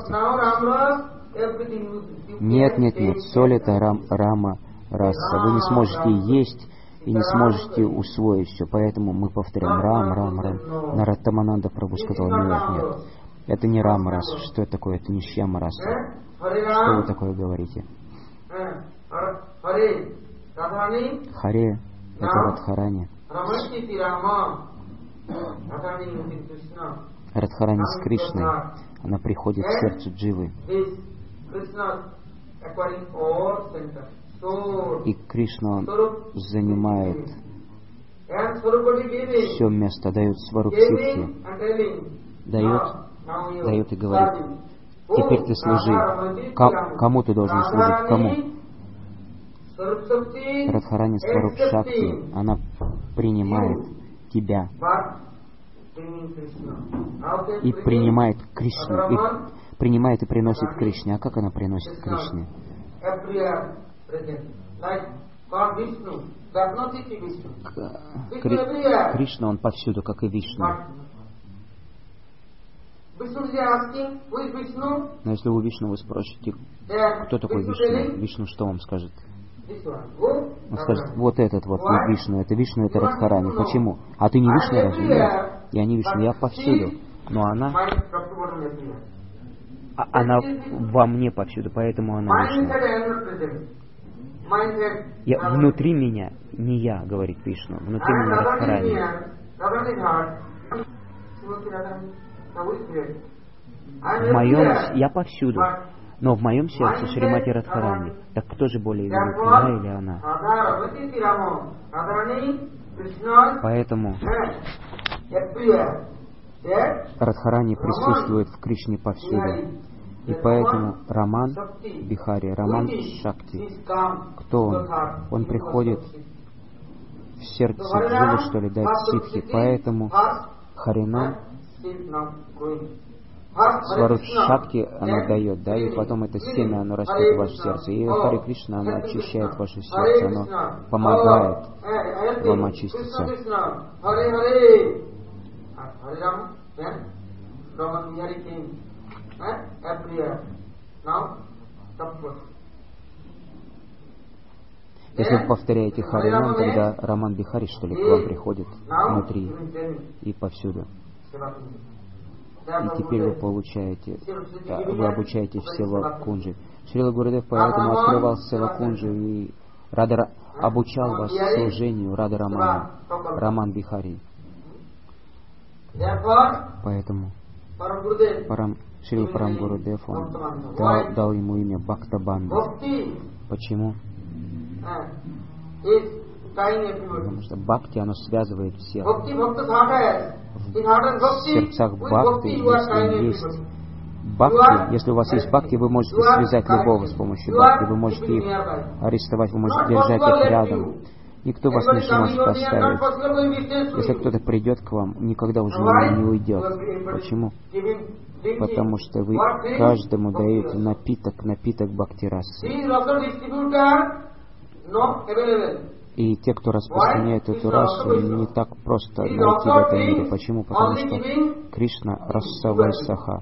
объясняете. Нет, нет, нет. Соль — это рам, Рама раса. Вы не сможете есть и не сможете усвоить все. Поэтому мы повторяем Рам, Рам, Рам. Нароттамананда Прабху сказал: нет, нет. Это не Рама раса. Что это такое? Это не Шьяма раса. Что вы такое говорите? Харе — это Радхарани. Радхарани с Кришной. Она приходит в сердце Дживы. И Кришна, он занимает все место, дает сваруб ситхи, дает, дает и говорит: теперь ты служи. К- кому ты должен служить? Кому? Радхарани сваруб шакти, она принимает тебя и принимает Кришну, и принимает и приносит Кришне. А как она приносит Кришне? Кри... Кришна, он повсюду, как и Вишну. Но если у Вишну вы спросите, кто такой Вишну, Вишну что вам скажет? Он скажет: вот этот вот не Вишну, это Вишну, это Радхарани. Почему? А ты не Вишну, разве? Нет. Я не Вишну, я повсюду. Но она она во мне повсюду, поэтому она Вишна. Я, внутри меня не я, говорит Вишну, внутри меня Радхарани. В моем, я повсюду, но в моем сердце Шримати Радхарани. Так кто же более велик, я или она? Поэтому Радхарани присутствует в Кришне повсюду. И поэтому Раман Бихари, Раман Шакти, кто он? Он приходит в сердце Джилы, что ли, дать ситхи. Поэтому Харинам Сварут Шакти она дает, да, и потом это семя, оно растет в ваше сердце. И Хари Кришна, оно очищает ваше сердце, оно помогает вам очиститься. Если вы повторяете Харинам, тогда Раман Бихари, что ли, к вам приходит внутри и повсюду. И теперь вы получаете, вы обучаетесь в Сева Кунджи. Шрила Гурудев поэтому открывал Сева Кунджи и Рада, обучал вас служению Рада Рамана, Раман Бихари. Поэтому Парам, Шрила Парам Гурудев, он дал, дал ему имя Бхактабанда. Почему? Потому что бхакти, оно связывает всех. В сердцах бхакти, если есть бхакти, если у вас есть бхакти, вы можете связать любого с помощью бхакти. Вы можете их арестовать, вы можете держать их рядом. Никто вас не сможет поставить. Если кто-то придет к вам, никогда уже не уйдет. Почему? Потому что вы каждому даете напиток, напиток бхакти-расы. И те, кто распространяет эту расу, не так просто найти в этом мире. Почему? Потому что Кришна Расавай Саха.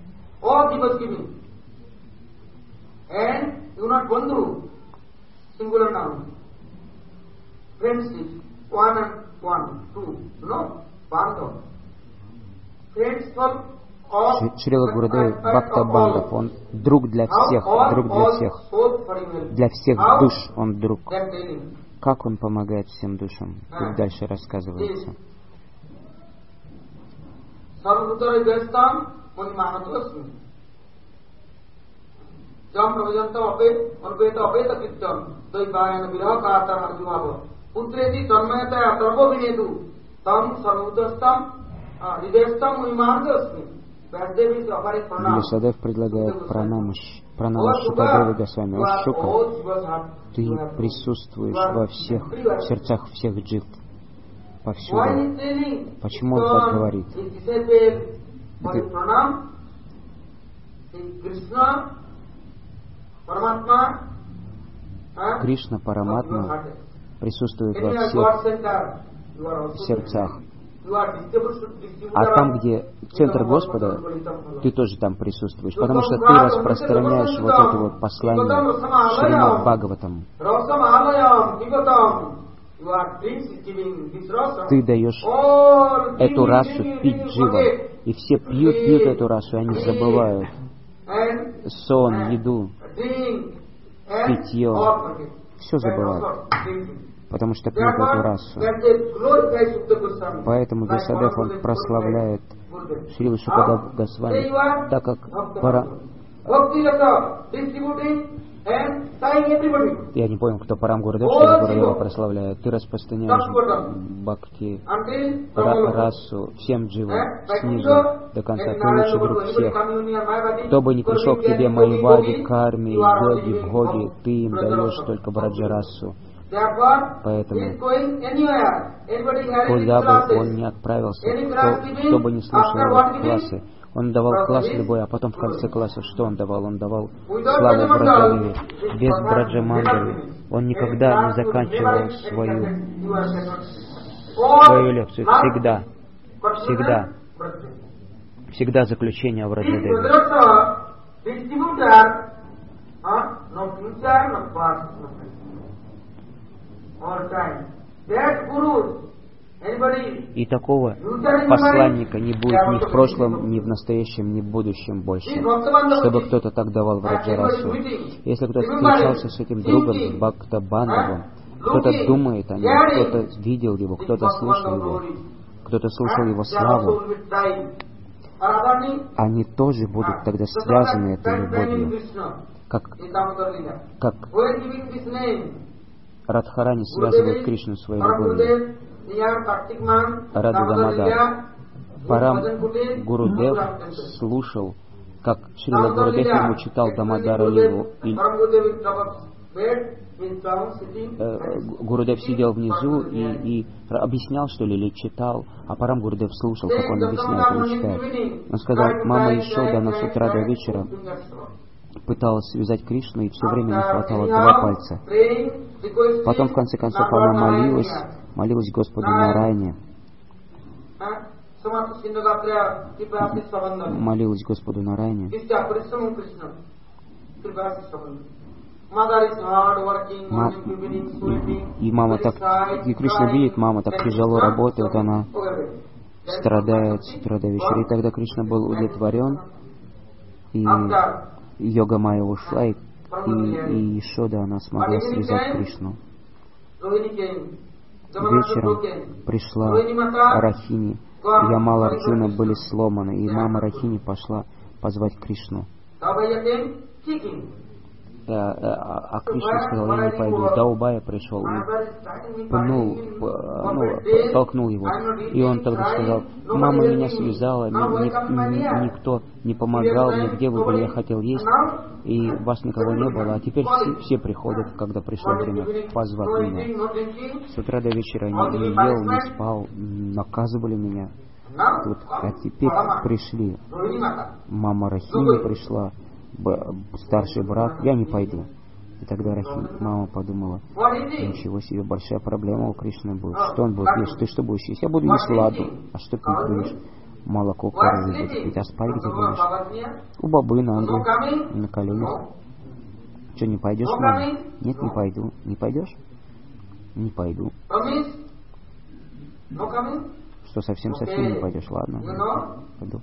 Шрила Гурудев Бхактабандав, он друг для всех, друг для всех. Для всех душ он друг. Как он помогает всем душам? Тут дальше рассказывается. Вьясадев предлагает пранаму Шукадеве Госвами. О Шука, ты присутствуешь во всех в сердцах всех джив, повсюду. Почему он так говорит? Это... Кришна Параматма присутствует во всех сердцах. А там, где центр Господа, ты тоже там присутствуешь, потому что ты распространяешь вот это вот послание Шримад Бхагаватам. Ты даешь эту расу пить дживам, и все пьют, пьют эту расу, и они забывают сон, еду, питье, все забывают. Потому что пьют эту расу. Поэтому Вьясадев, он прославляет Шрилу Шукадев Госвами, так как пара... Я не понял, кто Парам Гурудев, Шрила Гурудева прославляет. Ты распространяешь бхакти, расу всем дживам, снизу до конца. Ты лучший друг всех. Кто бы ни пришел к тебе, Майвади, Карми, Йоги, Бхоги, ты им даешь только Браджарасу. Поэтому, куда бы он ни отправился, кто, кто бы ни слушал его классы, он давал класс любой, а потом в конце класса что он давал? Он давал славу Браджаве, без Браджамандавы. Он никогда не заканчивал свою, свою лекцию. Всегда, всегда, всегда заключение в Браджадеве. All time. That Guru И такого посланника не будет ни в прошлом, ни в настоящем, ни в будущем больше, чтобы кто-то так давал Враджарасу. Если кто-то встречался с этим другом, с Бхакта-бандавом, кто-то думает о нем, кто-то видел его, кто-то слушал его, кто-то слушал его славу, они тоже будут тогда связаны этой любовью, как, как Радхарани связывает Кришну своей любовью. Рада Дамодар. Парам Гурудев слушал, как Шрила Гурудев ему читал Дамодара Лилу. И, э, Гурудев сидел внизу и, и объяснял, что ли, или читал, а Парам Гурудев слушал, как он объясняет или читает. Он сказал: мама Ишода на с утра до вечера пыталась связать Кришну, и все время не хватало два пальца. Потом, в конце концов, она молилась, молилась Господу Нарайне, молилась Господу Нарайне. Ма... И мама так, и Кришна видит, мама так тяжело работает, она страдает с утра до вечера. И тогда Кришна был удовлетворен, и Йога Майя ушла, и, и Ишода, она смогла связать Кришну. Вечером пришла Рахини, Ямал Арджуна были сломаны, и мама Рахини пошла позвать Кришну. А Кришна сказал: я не пойду. Даубая пришел и пнул, ну, толкнул его. И он тогда сказал: мама меня связала, ни, ни, никто не помогал мне, где вы были, я хотел есть, и вас никого не было, а теперь все, все приходят, когда пришло время позвать меня. С утра до вечера я не, не ел, не спал, наказывали меня. Тут, а теперь пришли. Мама Рахини пришла, старший брат, я не пойду. И тогда Рахини, мама подумала: ничего себе, большая проблема у Кришны будет. Что он будет есть? Ты что будешь есть? Я буду есть ладу. А что ты будешь? Молоко коровы будешь пить. А спать где будешь? У бабы на Ангу, на коленях. Что, не пойдешь, мама? Нет, не пойду. Не пойдешь? Не пойду. Что, совсем-совсем не пойдешь? Ладно, пойду.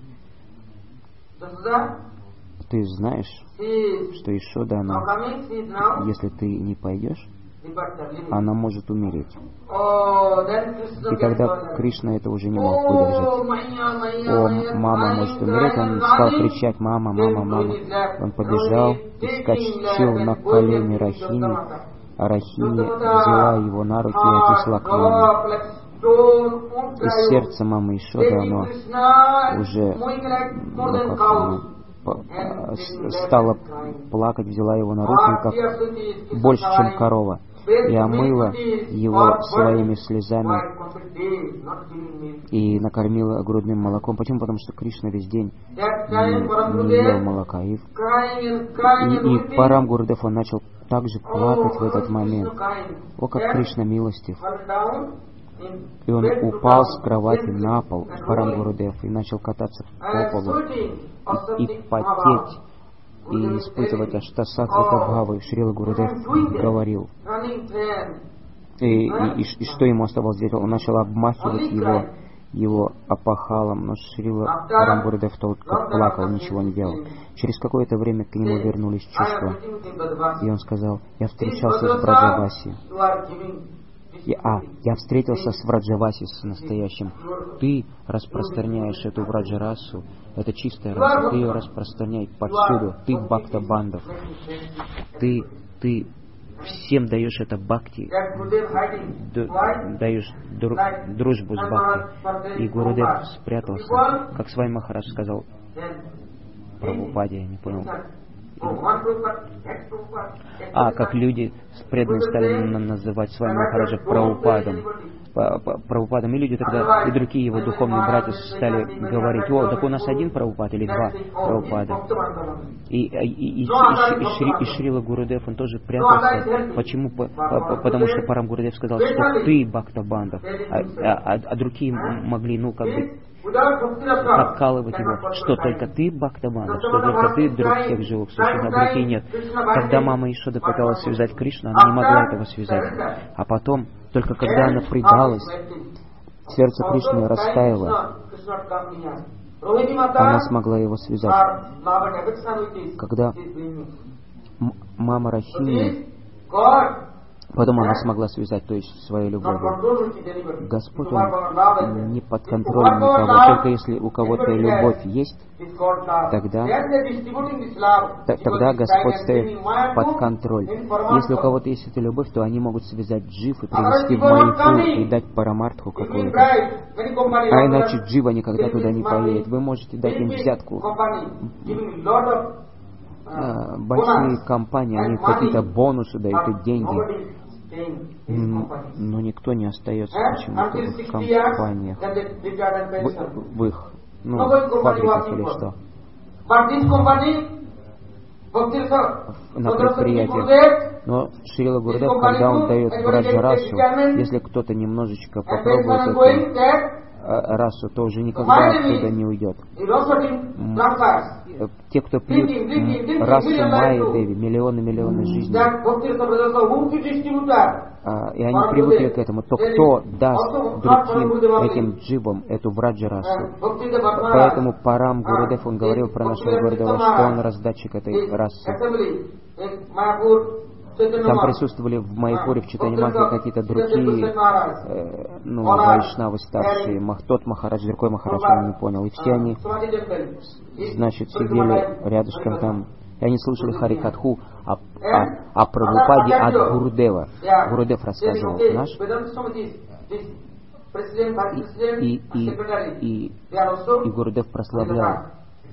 Ты знаешь, что Ишода, она, если ты не пойдешь, она может умереть. И тогда Кришна это уже не мог выдержать. О, мама может умереть. Он стал кричать: мама, мама, мама. Он побежал и вскочил на колени Рахини, а Рахини взяла его на руки и отнесла к маме. И сердце мамы Ишоды, оно уже, ну, как оно, стала плакать, взяла его на руки, как больше, чем корова, и омыла его своими слезами и накормила грудным молоком. Почему? Потому что Кришна весь день не, не ел молока. И, и, и Парам Гурудев, он начал также плакать в этот момент. О, как Кришна милостив! И он упал с кровати на пол, Парам Гурудев, и начал кататься по полу, и, и потеть, и испытывать аштасатвата бхавы. Шрила Гурудев говорил. И, и, и, и что ему оставалось делать? Он начал обмахивать его, его опахалом, но Шрила Парам Гурудев только плакал, ничего не делал. Через какое-то время к нему вернулись чувства, и он сказал: я встречался с Браджаваси. Я, а, я встретился с Враджаваси, с настоящим. Ты распространяешь эту Враджарасу, это чистая раса, ты ее распространяй повсюду. Ты Бхакта Бандав. Ты, ты всем даешь это бхакти, даешь дру, дружбу с бхакти. И Гурудев спрятался, как Свами Махарадж сказал Прабхупаде, я не понял. А, как люди преданные стали называть Свами Махараджа Прабхупадом. Прабхупадом. И люди тогда, и другие его духовные братья стали говорить: о, так у нас один Прабхупад или два Прабхупада. И, и, и, и, и, Шри, и Шрила Гурудев, он тоже прятался. Почему? Потому что Парам Гурудев сказал, что ты Бхакта Бандав, а, а, а другие могли, ну, как бы подкалывать его, что только ты Бхакта Бандав, что только ты друг всех живых существ, а другие нет. Когда мама Ишода пыталась связать Кришну, она не могла этого связать. А потом, только когда она предалась Сердце Кришны растаяло. Она смогла его связать. Когда м- мама Рахини, потом она смогла связать, то есть своей любовью. Господь, Он не под контролем никого. Только если у кого-то любовь есть, тогда, т- тогда Господь стоит под контроль. Если у кого-то есть эта любовь, то они могут связать джив и привести в Майяпур и дать парамартху какую-то. А иначе джива никогда туда не поедет. Вы можете дать им взятку. А, большие компании, они какие-то бонусы дают и деньги. Но никто не остается почему-то в их компаниях, в, в их ну, фабриках или что. На предприятиях. Но Шрила Гурудев, когда он дает Враджа-расу, если кто-то немножечко попробует эту расу, то уже никогда оттуда не уйдет. Те, кто пьют расу Майи Деви, миллионы-миллионы жизней, а, и они привыкли к этому, то кто даст другим этим дживам эту Враджа-расу? Поэтому Парам Гурудев, он говорил про нашего Гурудева, что он раздатчик этой расы. Там присутствовали в Майяпуре, в Чайтанья-Махе какие-то другие э, ну, вайшнавы старшие, тот Махарадж, другой Махарадж, он не понял. И все они, значит, сидели рядышком там, и они слушали Харикатху о, о, о Прабхупаде от Гурудева. Гурудев рассказывал наш. И, и, и, и, и Гурудев прославлял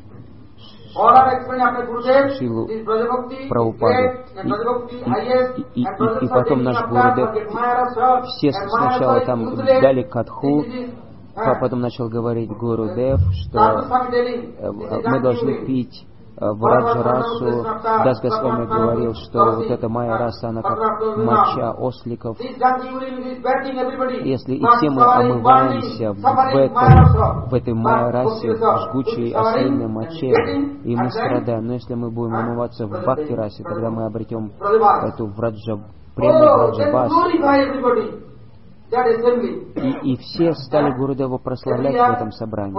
Шилу Прабхупаду. И, и, и, и, и потом наш Гурудев, все сначала там дали катху, а потом начал говорить Гурудев, что мы должны пить Враджа-расу. Дас Госвами говорил, что вот эта моя раса, она как моча осликов. Если и все мы омываемся в этой, в этой моей расе, в жгучей ослиной моче, и мы страдаем. Но если мы будем омываться в бхакти-расе, тогда мы обретем эту враджа, прему враджа-бас. И, и все стали Гурудева прославлять в этом собрании.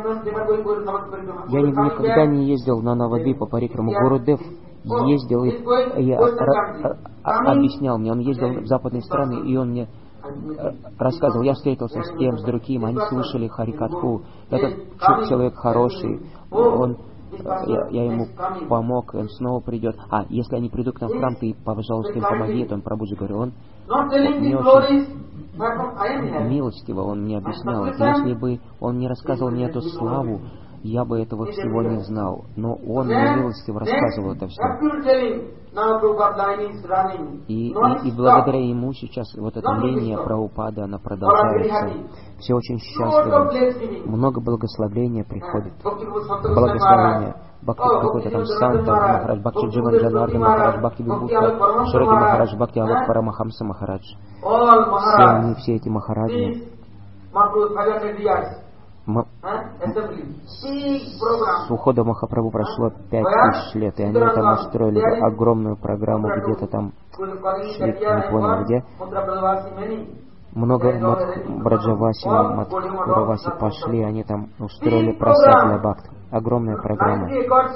Я никогда не ездил на Навадвипа Парикраму. Гурудев ездил и я, р, р, объяснял мне. Он ездил в западные страны, и он мне рассказывал. Я встретился с тем, с другим. Они слышали Харикатху. Этот человек хороший. Он, я, я ему помог, он снова придет. А, если они придут к нам в храм, ты, пожалуйста, им помоги. Это он Прабхуджи говорил. Он мне очень милостиво он мне объяснял. Если бы он не рассказывал мне эту славу, я бы этого всего не знал. Но он мне милостиво рассказывал это все. И, и, и благодаря ему сейчас вот эта линия Прабхупады, она продолжается. Все очень счастливы. Много благословения приходит. Благословения. Бхакти какой-то там Санта Махарадж, Бхакти Дживан Джанардан Махарадж, Бхакти Вибхута, Широки Махарадж, Бхакти Алок Парамахамса Махарадж. Все они, все эти Махараджи. М- С ухода Махапрабху прошло пять тысяч лет, и они там устроили огромную программу где-то там, не понял где. Много Браджаваси, Матхураваси пошли, они там устроили просад для бхакт. Огромная программа.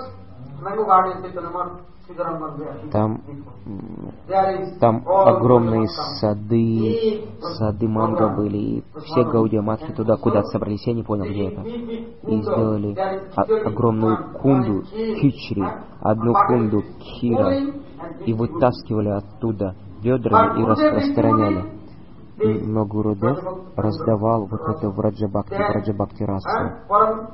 Там, там огромные сады, сады манго были, и все Гаудия Матхи туда куда-то собрались, я не понял, где это. И сделали о- огромную кунду кичри, одну кунду кхира, и вытаскивали оттуда ведрами и распространяли. Но Гурудев раздавал вот это в Раджабхакти, в Раджабхакти расу.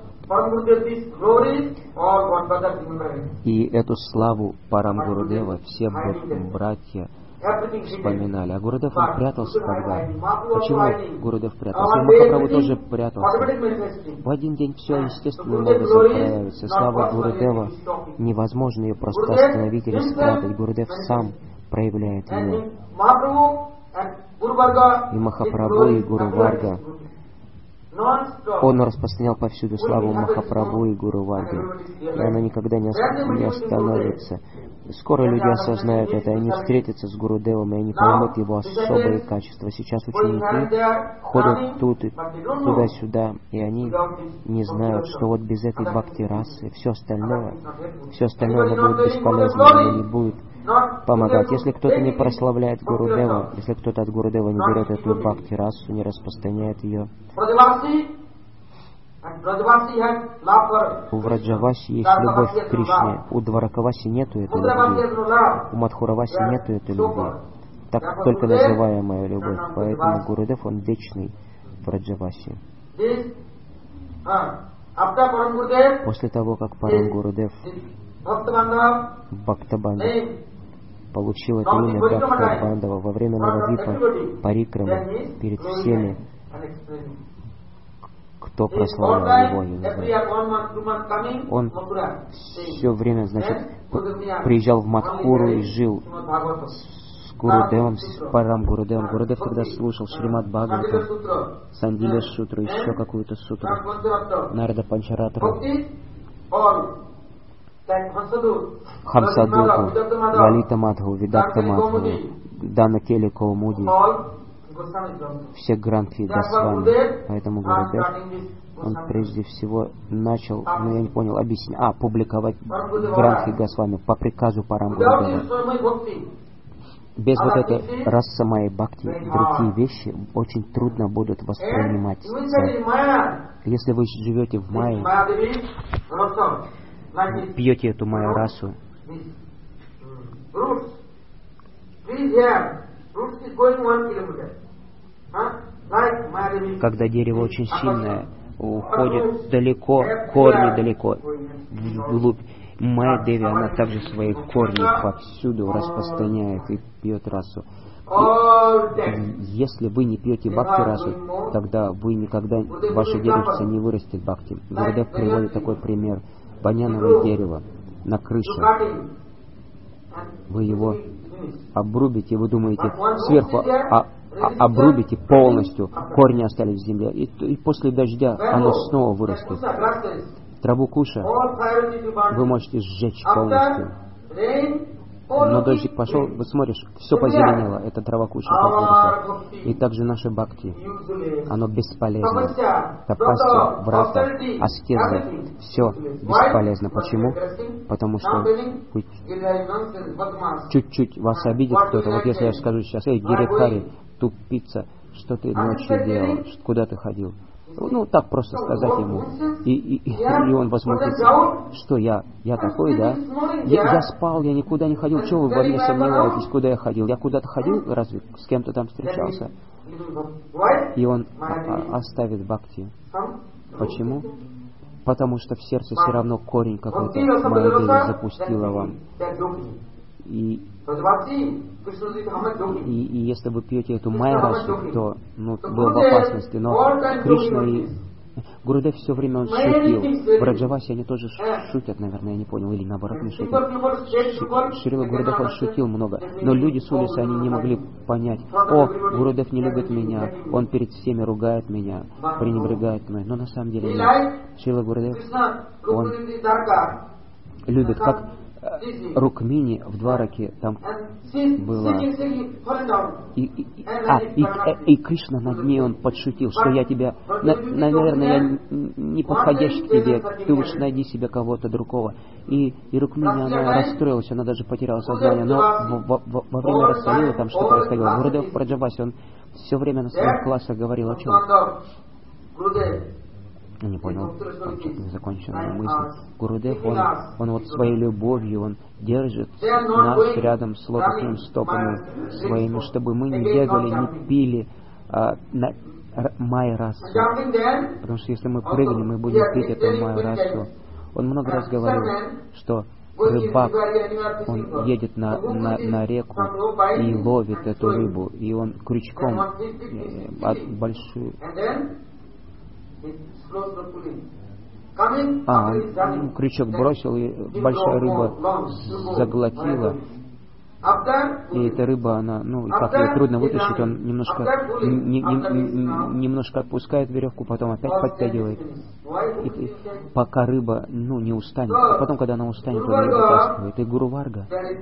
И эту славу Парам Гурудева все братья вспоминали. А Гурудев, он прятался тогда. Почему Гурудев прятался? И Махапрабху тоже прятался. В один день все естественным образом проявится. Слава Гурудева невозможно ее просто остановить или спрятать. Гурудев сам проявляет ее. И Махапрабху, и Гуру Варга, Он распространял повсюду славу Махапрабху и Гуру Варги, и она никогда не, ост- не остановится. Скоро люди осознают это, и они встретятся с Гурудевом, и они поймут его особые качества. Сейчас ученики ходят тут и туда-сюда, и они не знают, что вот без этой бхакти-расы все остальное, все остальное оно будет бесполезно, оно не будет помогать. Если кто-то не прославляет Гурудева, если кто-то от Гурудева не берет эту бхакти-расу, не распространяет ее, у Враджаваси есть любовь к Кришне, у Дваракаваси нету этой любви, у Мадхураваси нету этой любви. Так только называемая любовь. Поэтому Гурудев, он вечный в Враджаваси. После того, как Парам Гурудев Бхактабандав получил это имя Бхактабандава во время Навадвипа Парикрамы перед всеми, кто прославлял его, я не знаю. Он все время, значит, приезжал в Мадхуру и жил с Гурудевом, с Парам Гурудевом. Гурудев тогда слушал Шримад Бхагаватам, Сандилеш Сутру, еще какую-то сутру, Нарада Панчаратру, Хамсадуху, Лалита Мадху, Видакта Мадху, Дана Кели Каумуди, все Грантхи Госвами. Поэтому Гурудев, он прежде всего начал, ну я не понял, объяснить, а, публиковать Грантхи Госвами по приказу Парам Гурудева. Без вот этой раса Майи Бхакти другие вещи очень трудно будут восприниматься. Если вы живете в Майе, пьете эту Майю расу, когда дерево очень сильное, уходит далеко, корни далеко, вглубь. Майя Деви, она также свои корни повсюду распространяет и пьет расу. И если вы не пьете бхакти расу, тогда вы никогда, ваше деревце не вырастет бхакти. Гурудев приводит такой пример. Баняновое дерево на крыше. Вы его обрубите, вы думаете, сверху а, а, обрубите полностью, корни остались в земле, и, и после дождя оно снова вырастет. Траву куша вы можете сжечь полностью. Но дождик пошел, вы смотришь, все позеленело, это трава куша как выросла. И также наше бхакти, оно бесполезно. Тапасья, врата, аскеза, все бесполезно. Почему? Потому что вы чуть-чуть вас обидит кто-то. Вот если я скажу сейчас, эй, Гиридхари, тупица, что ты ночью делал, куда ты ходил? Ну, так просто сказать ему. И, и, и он возмутится. Что я? Я такой, да? Я, я спал, я никуда не ходил. Чего вы во мне сомневаетесь, куда я ходил? Я куда-то ходил? Разве с кем-то там встречался? И он оставит бхакти. Почему? Потому что в сердце все равно корень какой-то Майя Деви запустила вам. И, и, и если вы пьете эту майрасу, то ну, вы в опасности. Но Кришна и Гурудев все время он шутил. В Раджавасе они тоже шутят, наверное, я не понял, или наоборот не шутят. Шрила Гурудев он шутил много, но люди с улицы они не могли понять. О, Гурудев не любит меня, он перед всеми ругает меня, пренебрегает мной. Но на самом деле нет. Шрила Гурудев, он любит, как Рукмини в Двараке там была. И, и, а, и, и Кришна над ней он подшутил, что я тебя, на, наверное, я не подходящий к тебе, ты лучше найди себе кого-то другого. И, и Рукмини, она расстроилась, она даже потеряла сознание, но во, во, во время Расалилы там что происходило. Гурудев в Раджавасе, он все время на своих классах говорил о чем? Я не понял, законченную мысль. Гурудев, он, он вот своей любовью, он держит нас рядом с лотосными стопами своими, чтобы мы не бегали, не пили а, на Майя расу. Потому что если мы прыгнем, мы будем пить эту Майя расу. Он много раз говорил, что рыбак, он едет на, на, на реку и ловит эту рыбу, и он крючком от большую... А, он крючок бросил, и большая рыба заглотила, И эта рыба, она, ну, как ее трудно вытащить, он немножко, не, не, не, немножко отпускает веревку, потом опять подтягивает. И, и, пока рыба, ну, не устанет. А потом, когда она устанет, он ее вытаскивает. И Гуру Варга,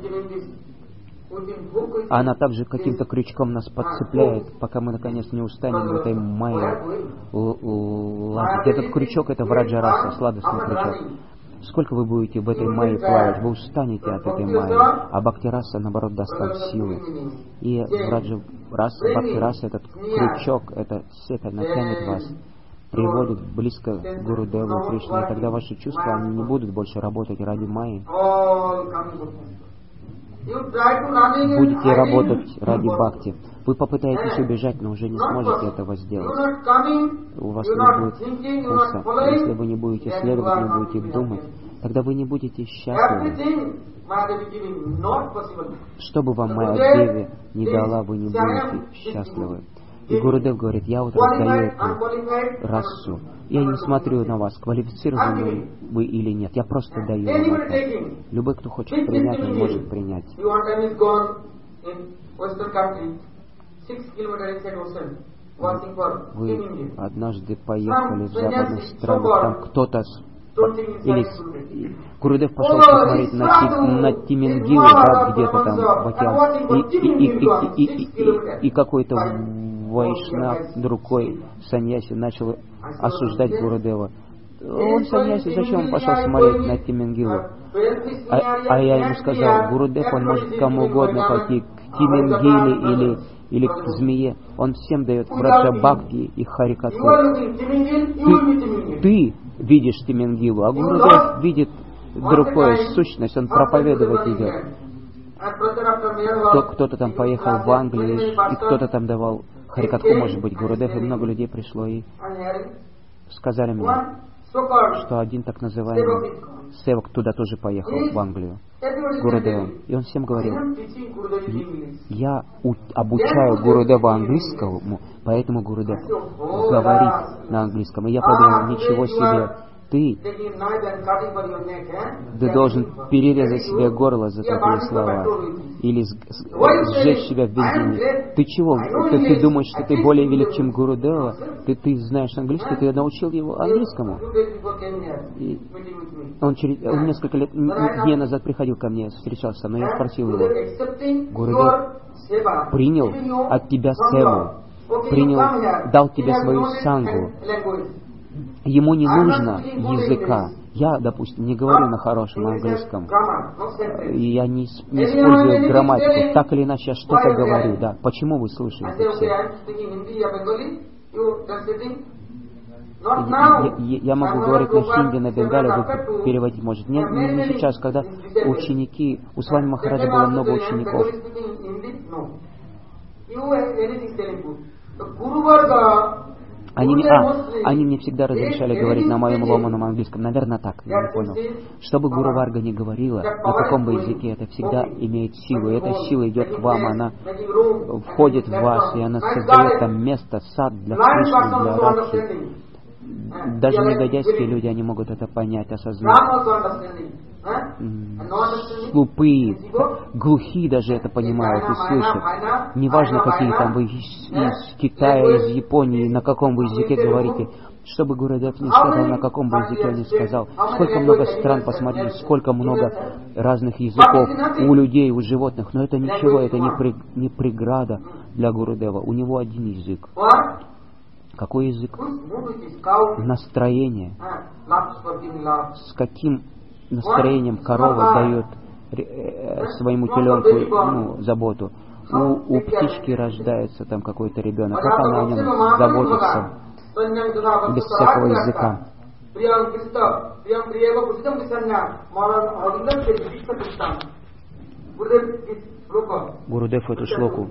она также каким-то крючком нас подцепляет, пока мы наконец не устанем в этой майе лазить. Этот крючок — это враджараса, сладостный крючок. Сколько вы будете в этой майе плавать, вы устанете от этой майи, а бхакти-раса, наоборот, даст вам силы. И враджа-раса, бхакти-раса, этот крючок, эта цепь, она тянет вас, приводит близко к Гурудеву Кришне, и тогда ваши чувства, они не будут больше работать ради майи. Будете работать ради бхакти. Вы попытаетесь убежать, но уже не сможете этого сделать. У вас не будет вкуса. Если вы не будете следовать, не будете думать, тогда вы не будете счастливы. Что бы вам Майя Деви не дала, вы не будете счастливы. И Гурудев говорит, я вот раздаю эту расу. Я не смотрю на вас, квалифицированы вы или нет. Я просто даю вам это. Любой, кто хочет принять, он может принять. Вы однажды поехали в западных странах, там кто-то или Гурудев пошел посмотреть на, Ти, на Тимингилу, да, где-то там в океане, и, и, и, и, и, и, и какой-то вайшнав, другой саньяси начал осуждать Гурудева. Он саньяси, зачем он пошел смотреть на Тимингилу? А, а я ему сказал, Гурудев, он может кому угодно пойти, к Тимингиле или, или к змее. Он всем дает враджа бхакти и харикату. Ты, ты видишь Тимингилу, а Гурудев видит другую сущность, он проповедовать идет. Кто, кто-то там поехал в Англию, и кто-то там давал харикатку, может быть, Гурудев, и много людей пришло и сказали мне, что один так называемый севак туда тоже поехал, в Англию, с Гурудевом. И он всем говорил, я у- обучаю Гурудева английскому, поэтому Гурудев говорит на английском. И я подумал, ничего себе, ты, ты должен перерезать себе горло за такие слова. Или сжечь себя в бензине. Ты чего? Ты, ты думаешь, что ты более велик, чем Гурудева? Ты, ты знаешь английский, ты научил его английскому. И он, через, он несколько лет, дней назад приходил ко мне, встречался со мной, я спросил его, Гурудев принял от тебя севу, принял, дал тебе свою сангу. Ему не нужно языка. Я, допустим, не говорю на хорошем английском. И я не, не использую грамматику. Так или иначе, я что-то говорю. Да. Почему вы слушаете все? Я, я, я могу говорить на хинди, на бенгале, вы переводить можете. Не, не, не сейчас, когда ученики, у Свами Махараджа было много учеников. Они, а, они мне всегда разрешали говорить на моем ломаном английском. Наверное, так, я не понял. Что бы Гуру Варга ни говорила, на каком бы языке, это всегда имеет силу. И эта сила идет к вам, она входит в вас, и она создает там место, сад для Кришны, для Радхи. Даже негодяйские люди, они могут это понять, осознать. Слупые, глухие даже это понимают и слышат. Неважно, какие там вы из, из Китая, из Японии, на каком вы языке говорите. Чтобы Гурудев не сказал, на каком бы языке он не сказал. Сколько много стран, посмотрите, сколько много разных языков у людей, у животных. Но это ничего, это не, при, не преграда для Гурудева. У него один язык. Какой язык? Настроение. С каким настроением корова дает э, своему теленку, ну, заботу. У, у птички рождается там какой-то ребенок. Как она о нем заботится без всякого языка. Гурудев эту шлоку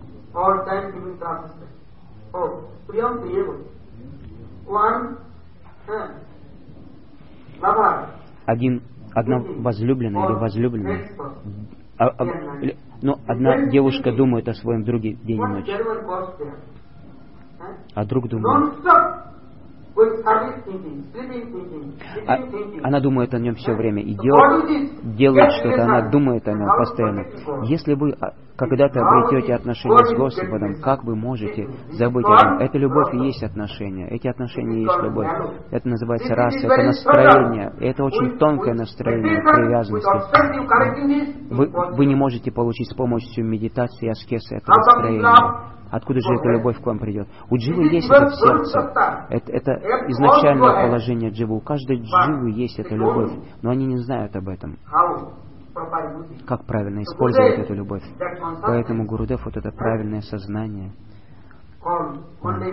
один, одна возлюбленная или возлюбленный, а, а, ну, одна девушка думает о своем друге день и ночь, а друг думает, А, она думает о нем все время, идет, делает что-то, она думает о нем постоянно. Если вы когда-то обретете отношения с Господом, как вы можете забыть о нем? Это любовь и есть отношения. Эти отношения и есть любовь. Это называется раса, это настроение. И это очень тонкое настроение привязанности. Вы, вы не можете получить с помощью медитации и аскезы это настроение. Откуда же эта любовь к вам придет? У дживы есть это в сердце. Это, это изначальное положение дживы. У каждой дживы есть эта любовь, но они не знают об этом. Как правильно использовать эту любовь? Поэтому Гурудев, вот это правильное сознание, он,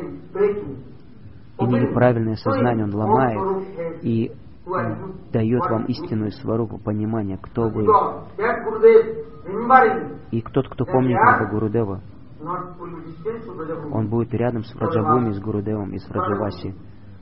именно правильное сознание он ломает и дает вам истинную сварупу, понимание, кто вы. И тот, кто помнит этого Гурудева, он будет рядом с Враджабхуми, с Гурудевом и с Враджаваси.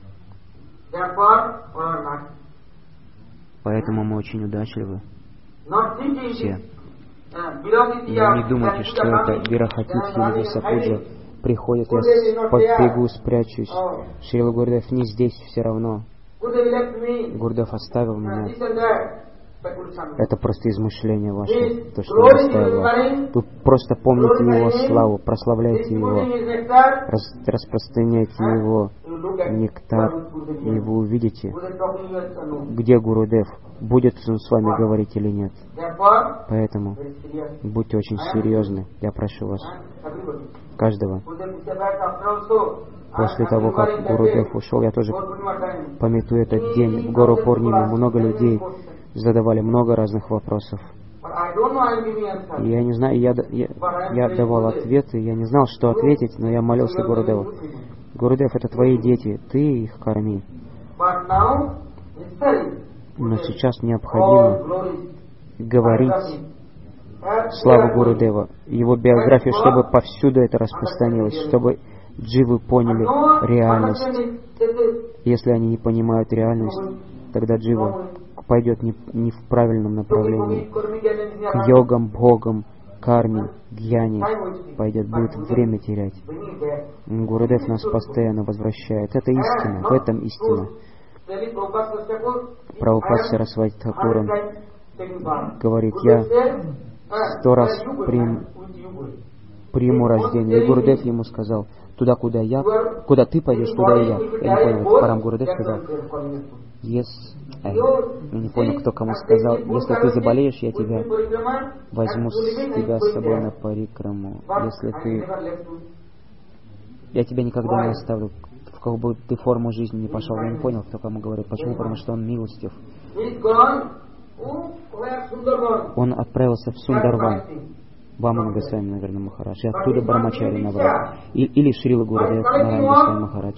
Поэтому мы очень удачливы. Все. И не думайте, что это Вирахатитхи или Висапуджа приходит, я побегу, спрячусь. Шрила Гурудев не здесь все равно. Гурудев оставил меня. Это просто измышление ваше, то, что я оставил. Вы просто помните Его славу, прославляйте Его, рас, распространяйте Его нектар, и вы увидите, где Гурудев, будет он с вами говорить или нет. Поэтому будьте очень серьезны, я прошу вас, каждого. После того, как Гурудев ушел, я тоже памятую этот день в гору Пурниму. Много людей задавали много разных вопросов. И я не знаю, я, я, я давал ответы, я не знал, что ответить, но я молился Гурудеву. Гурудев, это твои дети, ты их корми. Но сейчас необходимо говорить славу Гурудева, его биографию, чтобы повсюду это распространилось, чтобы дживы поняли реальность. Если они не понимают реальность, тогда джива пойдет не, не в правильном направлении. К йогам, богам, карме, гьяне пойдет, будет время терять. Гурудев нас постоянно возвращает. Это истина, в этом истина. Прабхупад Сарасвати Тхакур говорит, я сто раз прим, приму рождение. И Гурудев ему сказал, туда, куда я, куда ты пойдешь, туда и я. Я не понял, Парам Гурудев сказал, yes. Э, я не понял, кто кому сказал, если ты заболеешь, я тебя возьму с тебя с собой на парикраму. Если ты... Я тебя никогда не оставлю. В какую бы ты форму жизни не пошел, я не понял, кто кому говорит. Почему? Потому что он милостив. Он отправился в Сундарван. Вамана Госвами, наверное, Махарадж. И оттуда Брамачари набрал. И, или Шрила Гурудев, Нараян Госвами Махарадж.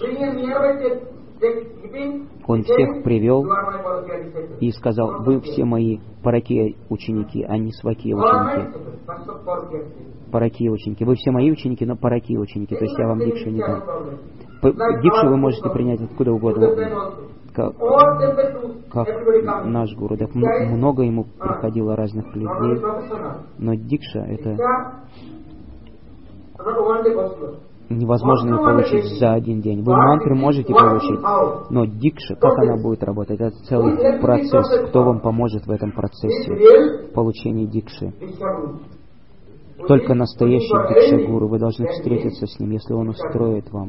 Он всех привел и сказал, вы все мои параки ученики, а не сваки ученики. Параки ученики. Вы все мои ученики, но параки ученики. То есть я вам дикшу не дам. Дикшу вы можете принять откуда угодно. Как, как наш Гурудев. Много ему приходило разных людей, но дикша это невозможно ее получить за один день. Вы мантры можете получить, но дикша, как она будет работать? Это целый процесс. Кто вам поможет в этом процессе получения дикши? Только настоящий дикша-гуру. Вы должны встретиться с ним, если он устроит вам.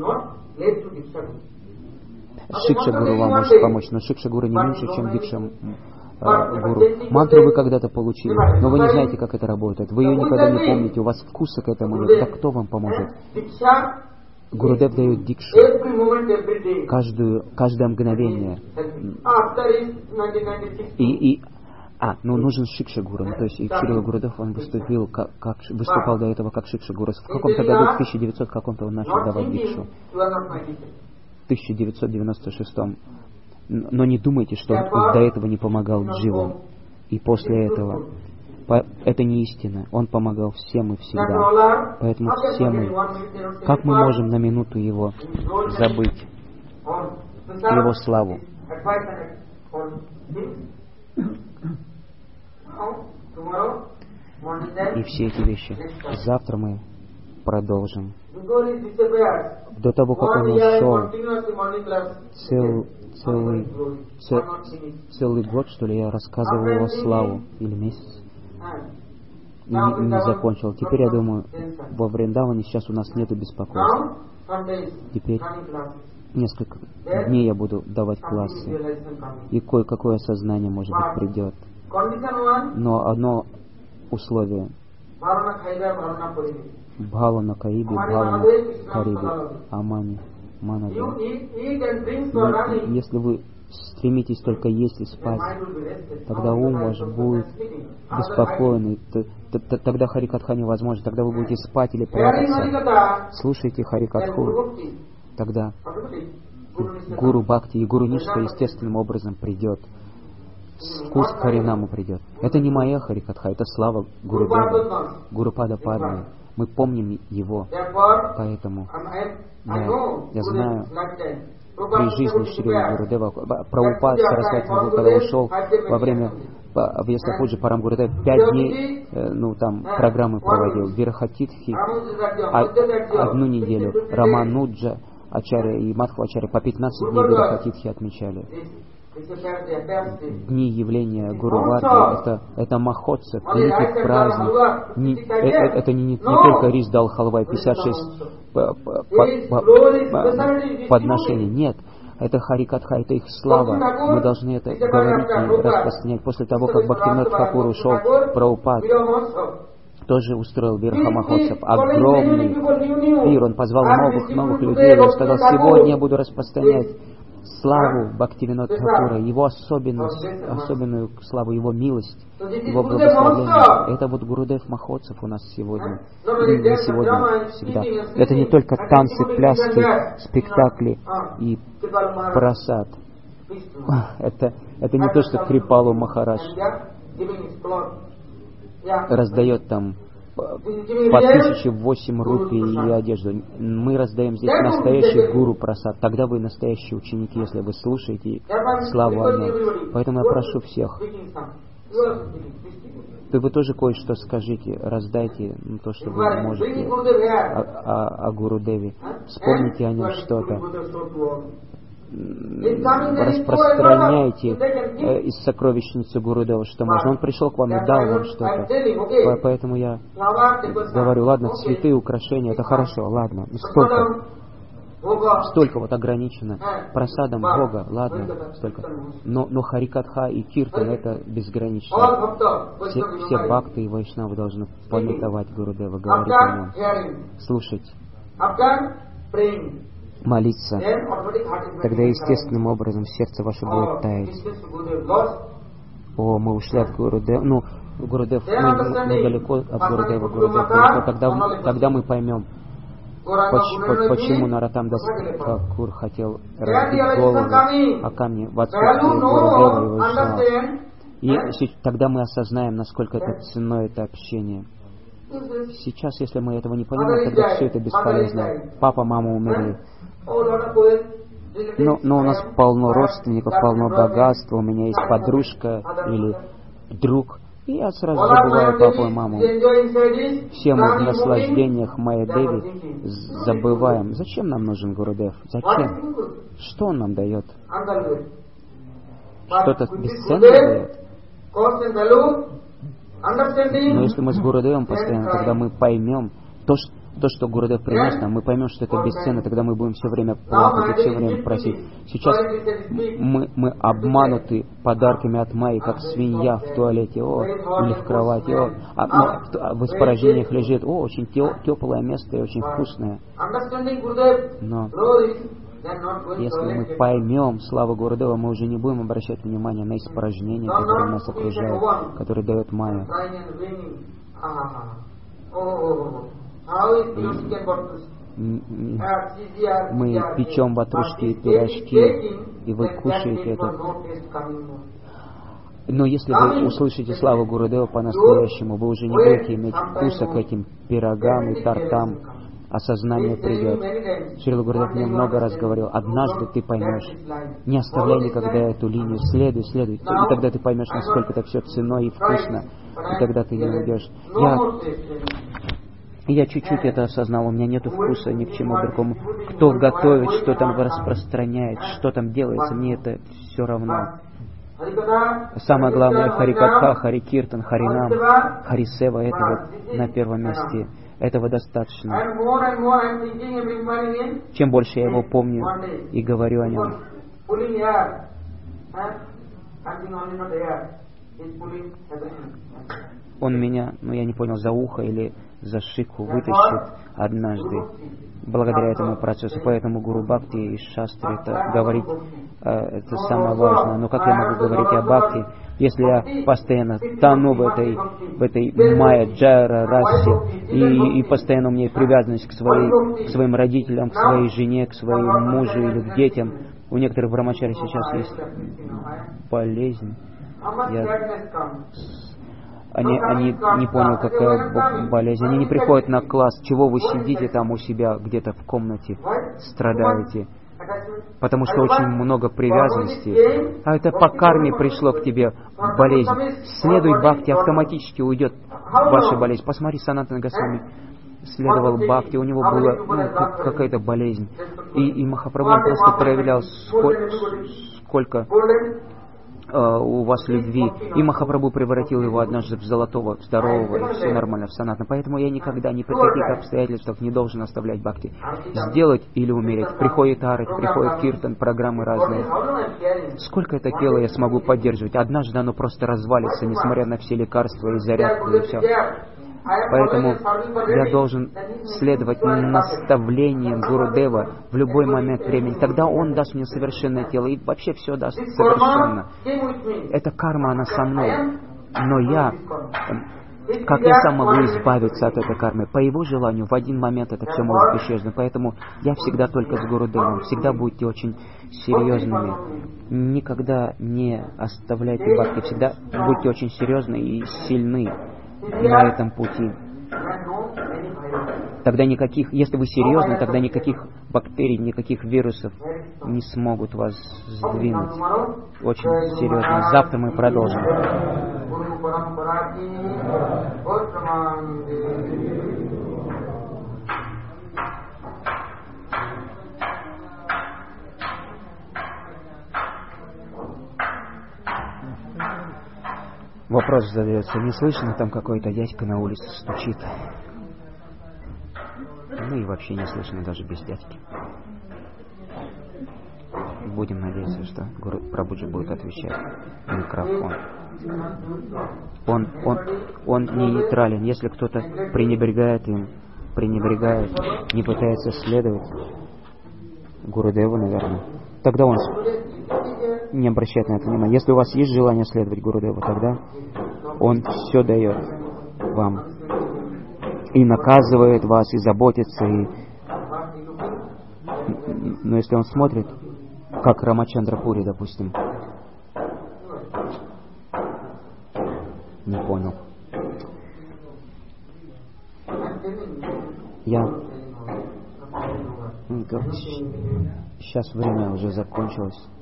Шикша-гуру вам может помочь, но Шикша-гуру не меньше, чем дикша-гуру. Мантру вы когда-то получили, но вы не знаете, как это работает. Вы ее никогда не помните, у вас вкуса к этому нет. Так кто вам поможет? Гурудев дает дикшу каждую, каждое мгновение. И, и А, ну нужен Шикша-гуру. Ну, то есть Шрила Гурудев, он выступил, как, как, выступал до этого как Шикша-гуру. В каком-то году, в тысяча девятисотом каком-то он начал давать дикшу. В тысяча девятьсот девяносто шестом. Но не думайте, что он до этого не помогал дживам. И после этого. Это не истина. Он помогал всем и всегда. Поэтому все мы, как мы можем на минуту его забыть? Его славу. И все эти вещи. Завтра мы продолжим. До того, как он ушел, цел, целый, цел, целый год, что ли, я рассказывал его славу, или месяц, и не, не закончил. Теперь я думаю, во Вриндаване сейчас у нас нету беспокойства. Теперь несколько дней я буду давать классы, и кое-какое осознание, может быть, придет. Но одно условие. Бхавана Каиби, Бхавана Кариби, Амани, Манада. Если вы стремитесь только есть и спать, тогда ум ваш будет беспокойный, тогда Харикатха невозможно, тогда вы будете спать или плакаться. Слушайте Харикатху, тогда Гуру Бхакти и Гуру Ништа естественным образом придет. Вкус Харинаму придет. Это не моя Харикатха, это слава Гуру Дева, Гурупада Падмы. Мы помним его, поэтому я, я знаю при жизни Шрила Гурудева, Прабхупад Сарасвати, когда ушел во время в Ясапуджи Парам Гурудев, пять дней ну, там, программы проводил, Вирахатитхи, одну неделю, Рамануджа Ачарья и Мадхва Ачарья по пятнадцать дней Вирахатитхи отмечали. Дни явления Гуру Варги, это, это махотсев, великий праздник. Не, это, это не, не, не только рис дал халвай, пятьдесят шесть по, по, по, по, подношений. Нет, это Харикатха, это их слава. Мы должны это говорить и распространять. После того, как Бхактивинода Тхакур ушел, Прабхупад тоже устроил Вирха Махотсев. Огромный пир. Он позвал новых, новых людей. Он сказал, сегодня я буду распространять славу Бхактивинода Тхакура, его особенность, особенную славу, его милость, его благословение. Это вот Гурудев Махотсев у нас сегодня. И не сегодня, всегда. Это не только танцы, пляски, спектакли и прасад. Это, это не то, что Крипалу Махарадж раздает там по тысяче восемь рупий и одежду. Мы раздаем здесь настоящий гуру прасад. Тогда вы настоящие ученики, если вы слушаете славу о нем. Поэтому я прошу всех. Вы, вы тоже кое-что скажите, раздайте ну, то, что вы можете о, о, о Гурудеве. Вспомните о нем что-то. Распространяйте э, из сокровищницы Гурудева, что можно. Он пришел к вам и дал вам что-то. Поэтому я говорю, ладно, цветы, украшения, это хорошо, ладно. Столько, столько вот ограничено. Просадом Бога, ладно, столько. Но, но Харикатха и Киртан это безгранично. Все, все бхакты и вайшнавы должны памятовать Гурудева, говорить о нем, слушать, молиться, тогда естественным образом сердце ваше будет таять. О, мы ушли от Гурудева, ну, Гурудев, мы, мы далеко от Гурудева, Гурудев далеко, тогда, тогда мы поймем, почему, почему Нароттам Дас Тхакур хотел разбить голову о камне в отсутствие Гурудева и Вайшнава. И тогда мы осознаем, насколько это ценное это общение. Сейчас, если мы этого не понимаем, тогда все это бесполезно. Папа, мама умерли. Но, но у нас полно родственников, полно богатства, у меня есть подружка или друг. И я сразу забываю папу и маму. Все мы в наслаждениях Майя Деви забываем. Зачем нам нужен Гурудев? Зачем? Что он нам дает? Что-то бесценное дает? Но если мы с Гурудевом постоянно, тогда мы поймем то, что, то, что Гурудев принес нам, мы поймем, что это бесценно, тогда мы будем все время плакать и все время просить. Сейчас мы, мы обмануты подарками от Майи, как свинья в туалете, о, или в кровати, о, а, ну, в испражениях лежит, о, очень теплое место и очень вкусное. Но если мы поймем славу Гурудева, мы уже не будем обращать внимание на испражнения, которые нас окружают, которые дает Майя. Мы печем ватрушки и пирожки, и вы кушаете это. Но если вы услышите славу Гурудева по-настоящему, вы уже не будете иметь вкуса к этим пирогам и тортам. Осознание придет. Шрила Гурудев мне много раз говорил, однажды ты поймешь. Не оставляй никогда эту линию, следуй, следуй. И тогда ты поймешь, насколько это все ценно и вкусно. И тогда ты не уйдешь. Я И я чуть-чуть это осознал, у меня нет вкуса ни к чему другому. Кто готовит, что там распространяет, что там делается, мне это все равно. Самое главное, Харикатха, Харикиртан, Харинам, Харисева, это вот на первом месте. Этого достаточно. Чем больше я его помню и говорю о нем, он меня, ну я не понял, за ухо или за шику вытащит однажды, благодаря этому процессу. Поэтому Гуру Бхакти и Шастры, это говорить, это самое важное. Но как я могу говорить о Бхакти, если я постоянно тону в этой, в этой майя, джайра, расе, и, и постоянно у меня привязанность к, своей, к своим родителям, к своей жене, к своему мужу или к детям. У некоторых брамачари сейчас есть болезнь. Я... Они, они не понял, какая болезнь. Они не приходят на класс. Чего вы сидите там у себя где-то в комнате, страдаете? Потому что очень много привязанности. А это по карме пришло к тебе болезнь. Следуй Бхакти, автоматически уйдет ваша болезнь. Посмотри, Санатана Госвами следовал Бхакти, у него была ну, какая-то болезнь. И, и Махапрабху просто проявлял, сколько, сколько у вас любви. И Махапрабху превратил его однажды в золотого, в здорового, и все нормально, в санатна. Поэтому я никогда ни при каких обстоятельствах не должен оставлять бхакти. Сделать или умереть. Приходит арат, приходит киртан, программы разные. Сколько это тело я смогу поддерживать? Однажды оно просто развалится, несмотря на все лекарства и зарядку и все. Поэтому я должен следовать наставлениям Гурудева в любой момент времени. Тогда он даст мне совершенное тело и вообще все даст совершенно. Эта карма, она со мной. Но я, как я сам могу избавиться от этой кармы? По его желанию, в один момент это все может исчезнуть. Поэтому я всегда только с Гурудевом. Всегда будьте очень серьезными. Никогда не оставляйте бхакти. Всегда будьте очень серьезны и сильны на этом пути. Тогда никаких, если вы серьезны, тогда никаких бактерий, никаких вирусов не смогут вас сдвинуть. Очень серьезно. Завтра мы продолжим. Вопрос задается, не слышно, там какой-то дядька на улице стучит. Ну и вообще не слышно даже без дядьки. Будем надеяться, что Гуру Прабхуджи будет отвечать в микрофон. Он, он, он не нейтрален. Если кто-то пренебрегает им, пренебрегает, не пытается следовать Гурудеву, наверное, тогда он не обращает на это внимания. Если у вас есть желание следовать Гурудеву, тогда он все дает вам. И наказывает вас, и заботится. И... Но если он смотрит, как Рамачандра Пури, допустим, не понял. Я... Сейчас время уже закончилось.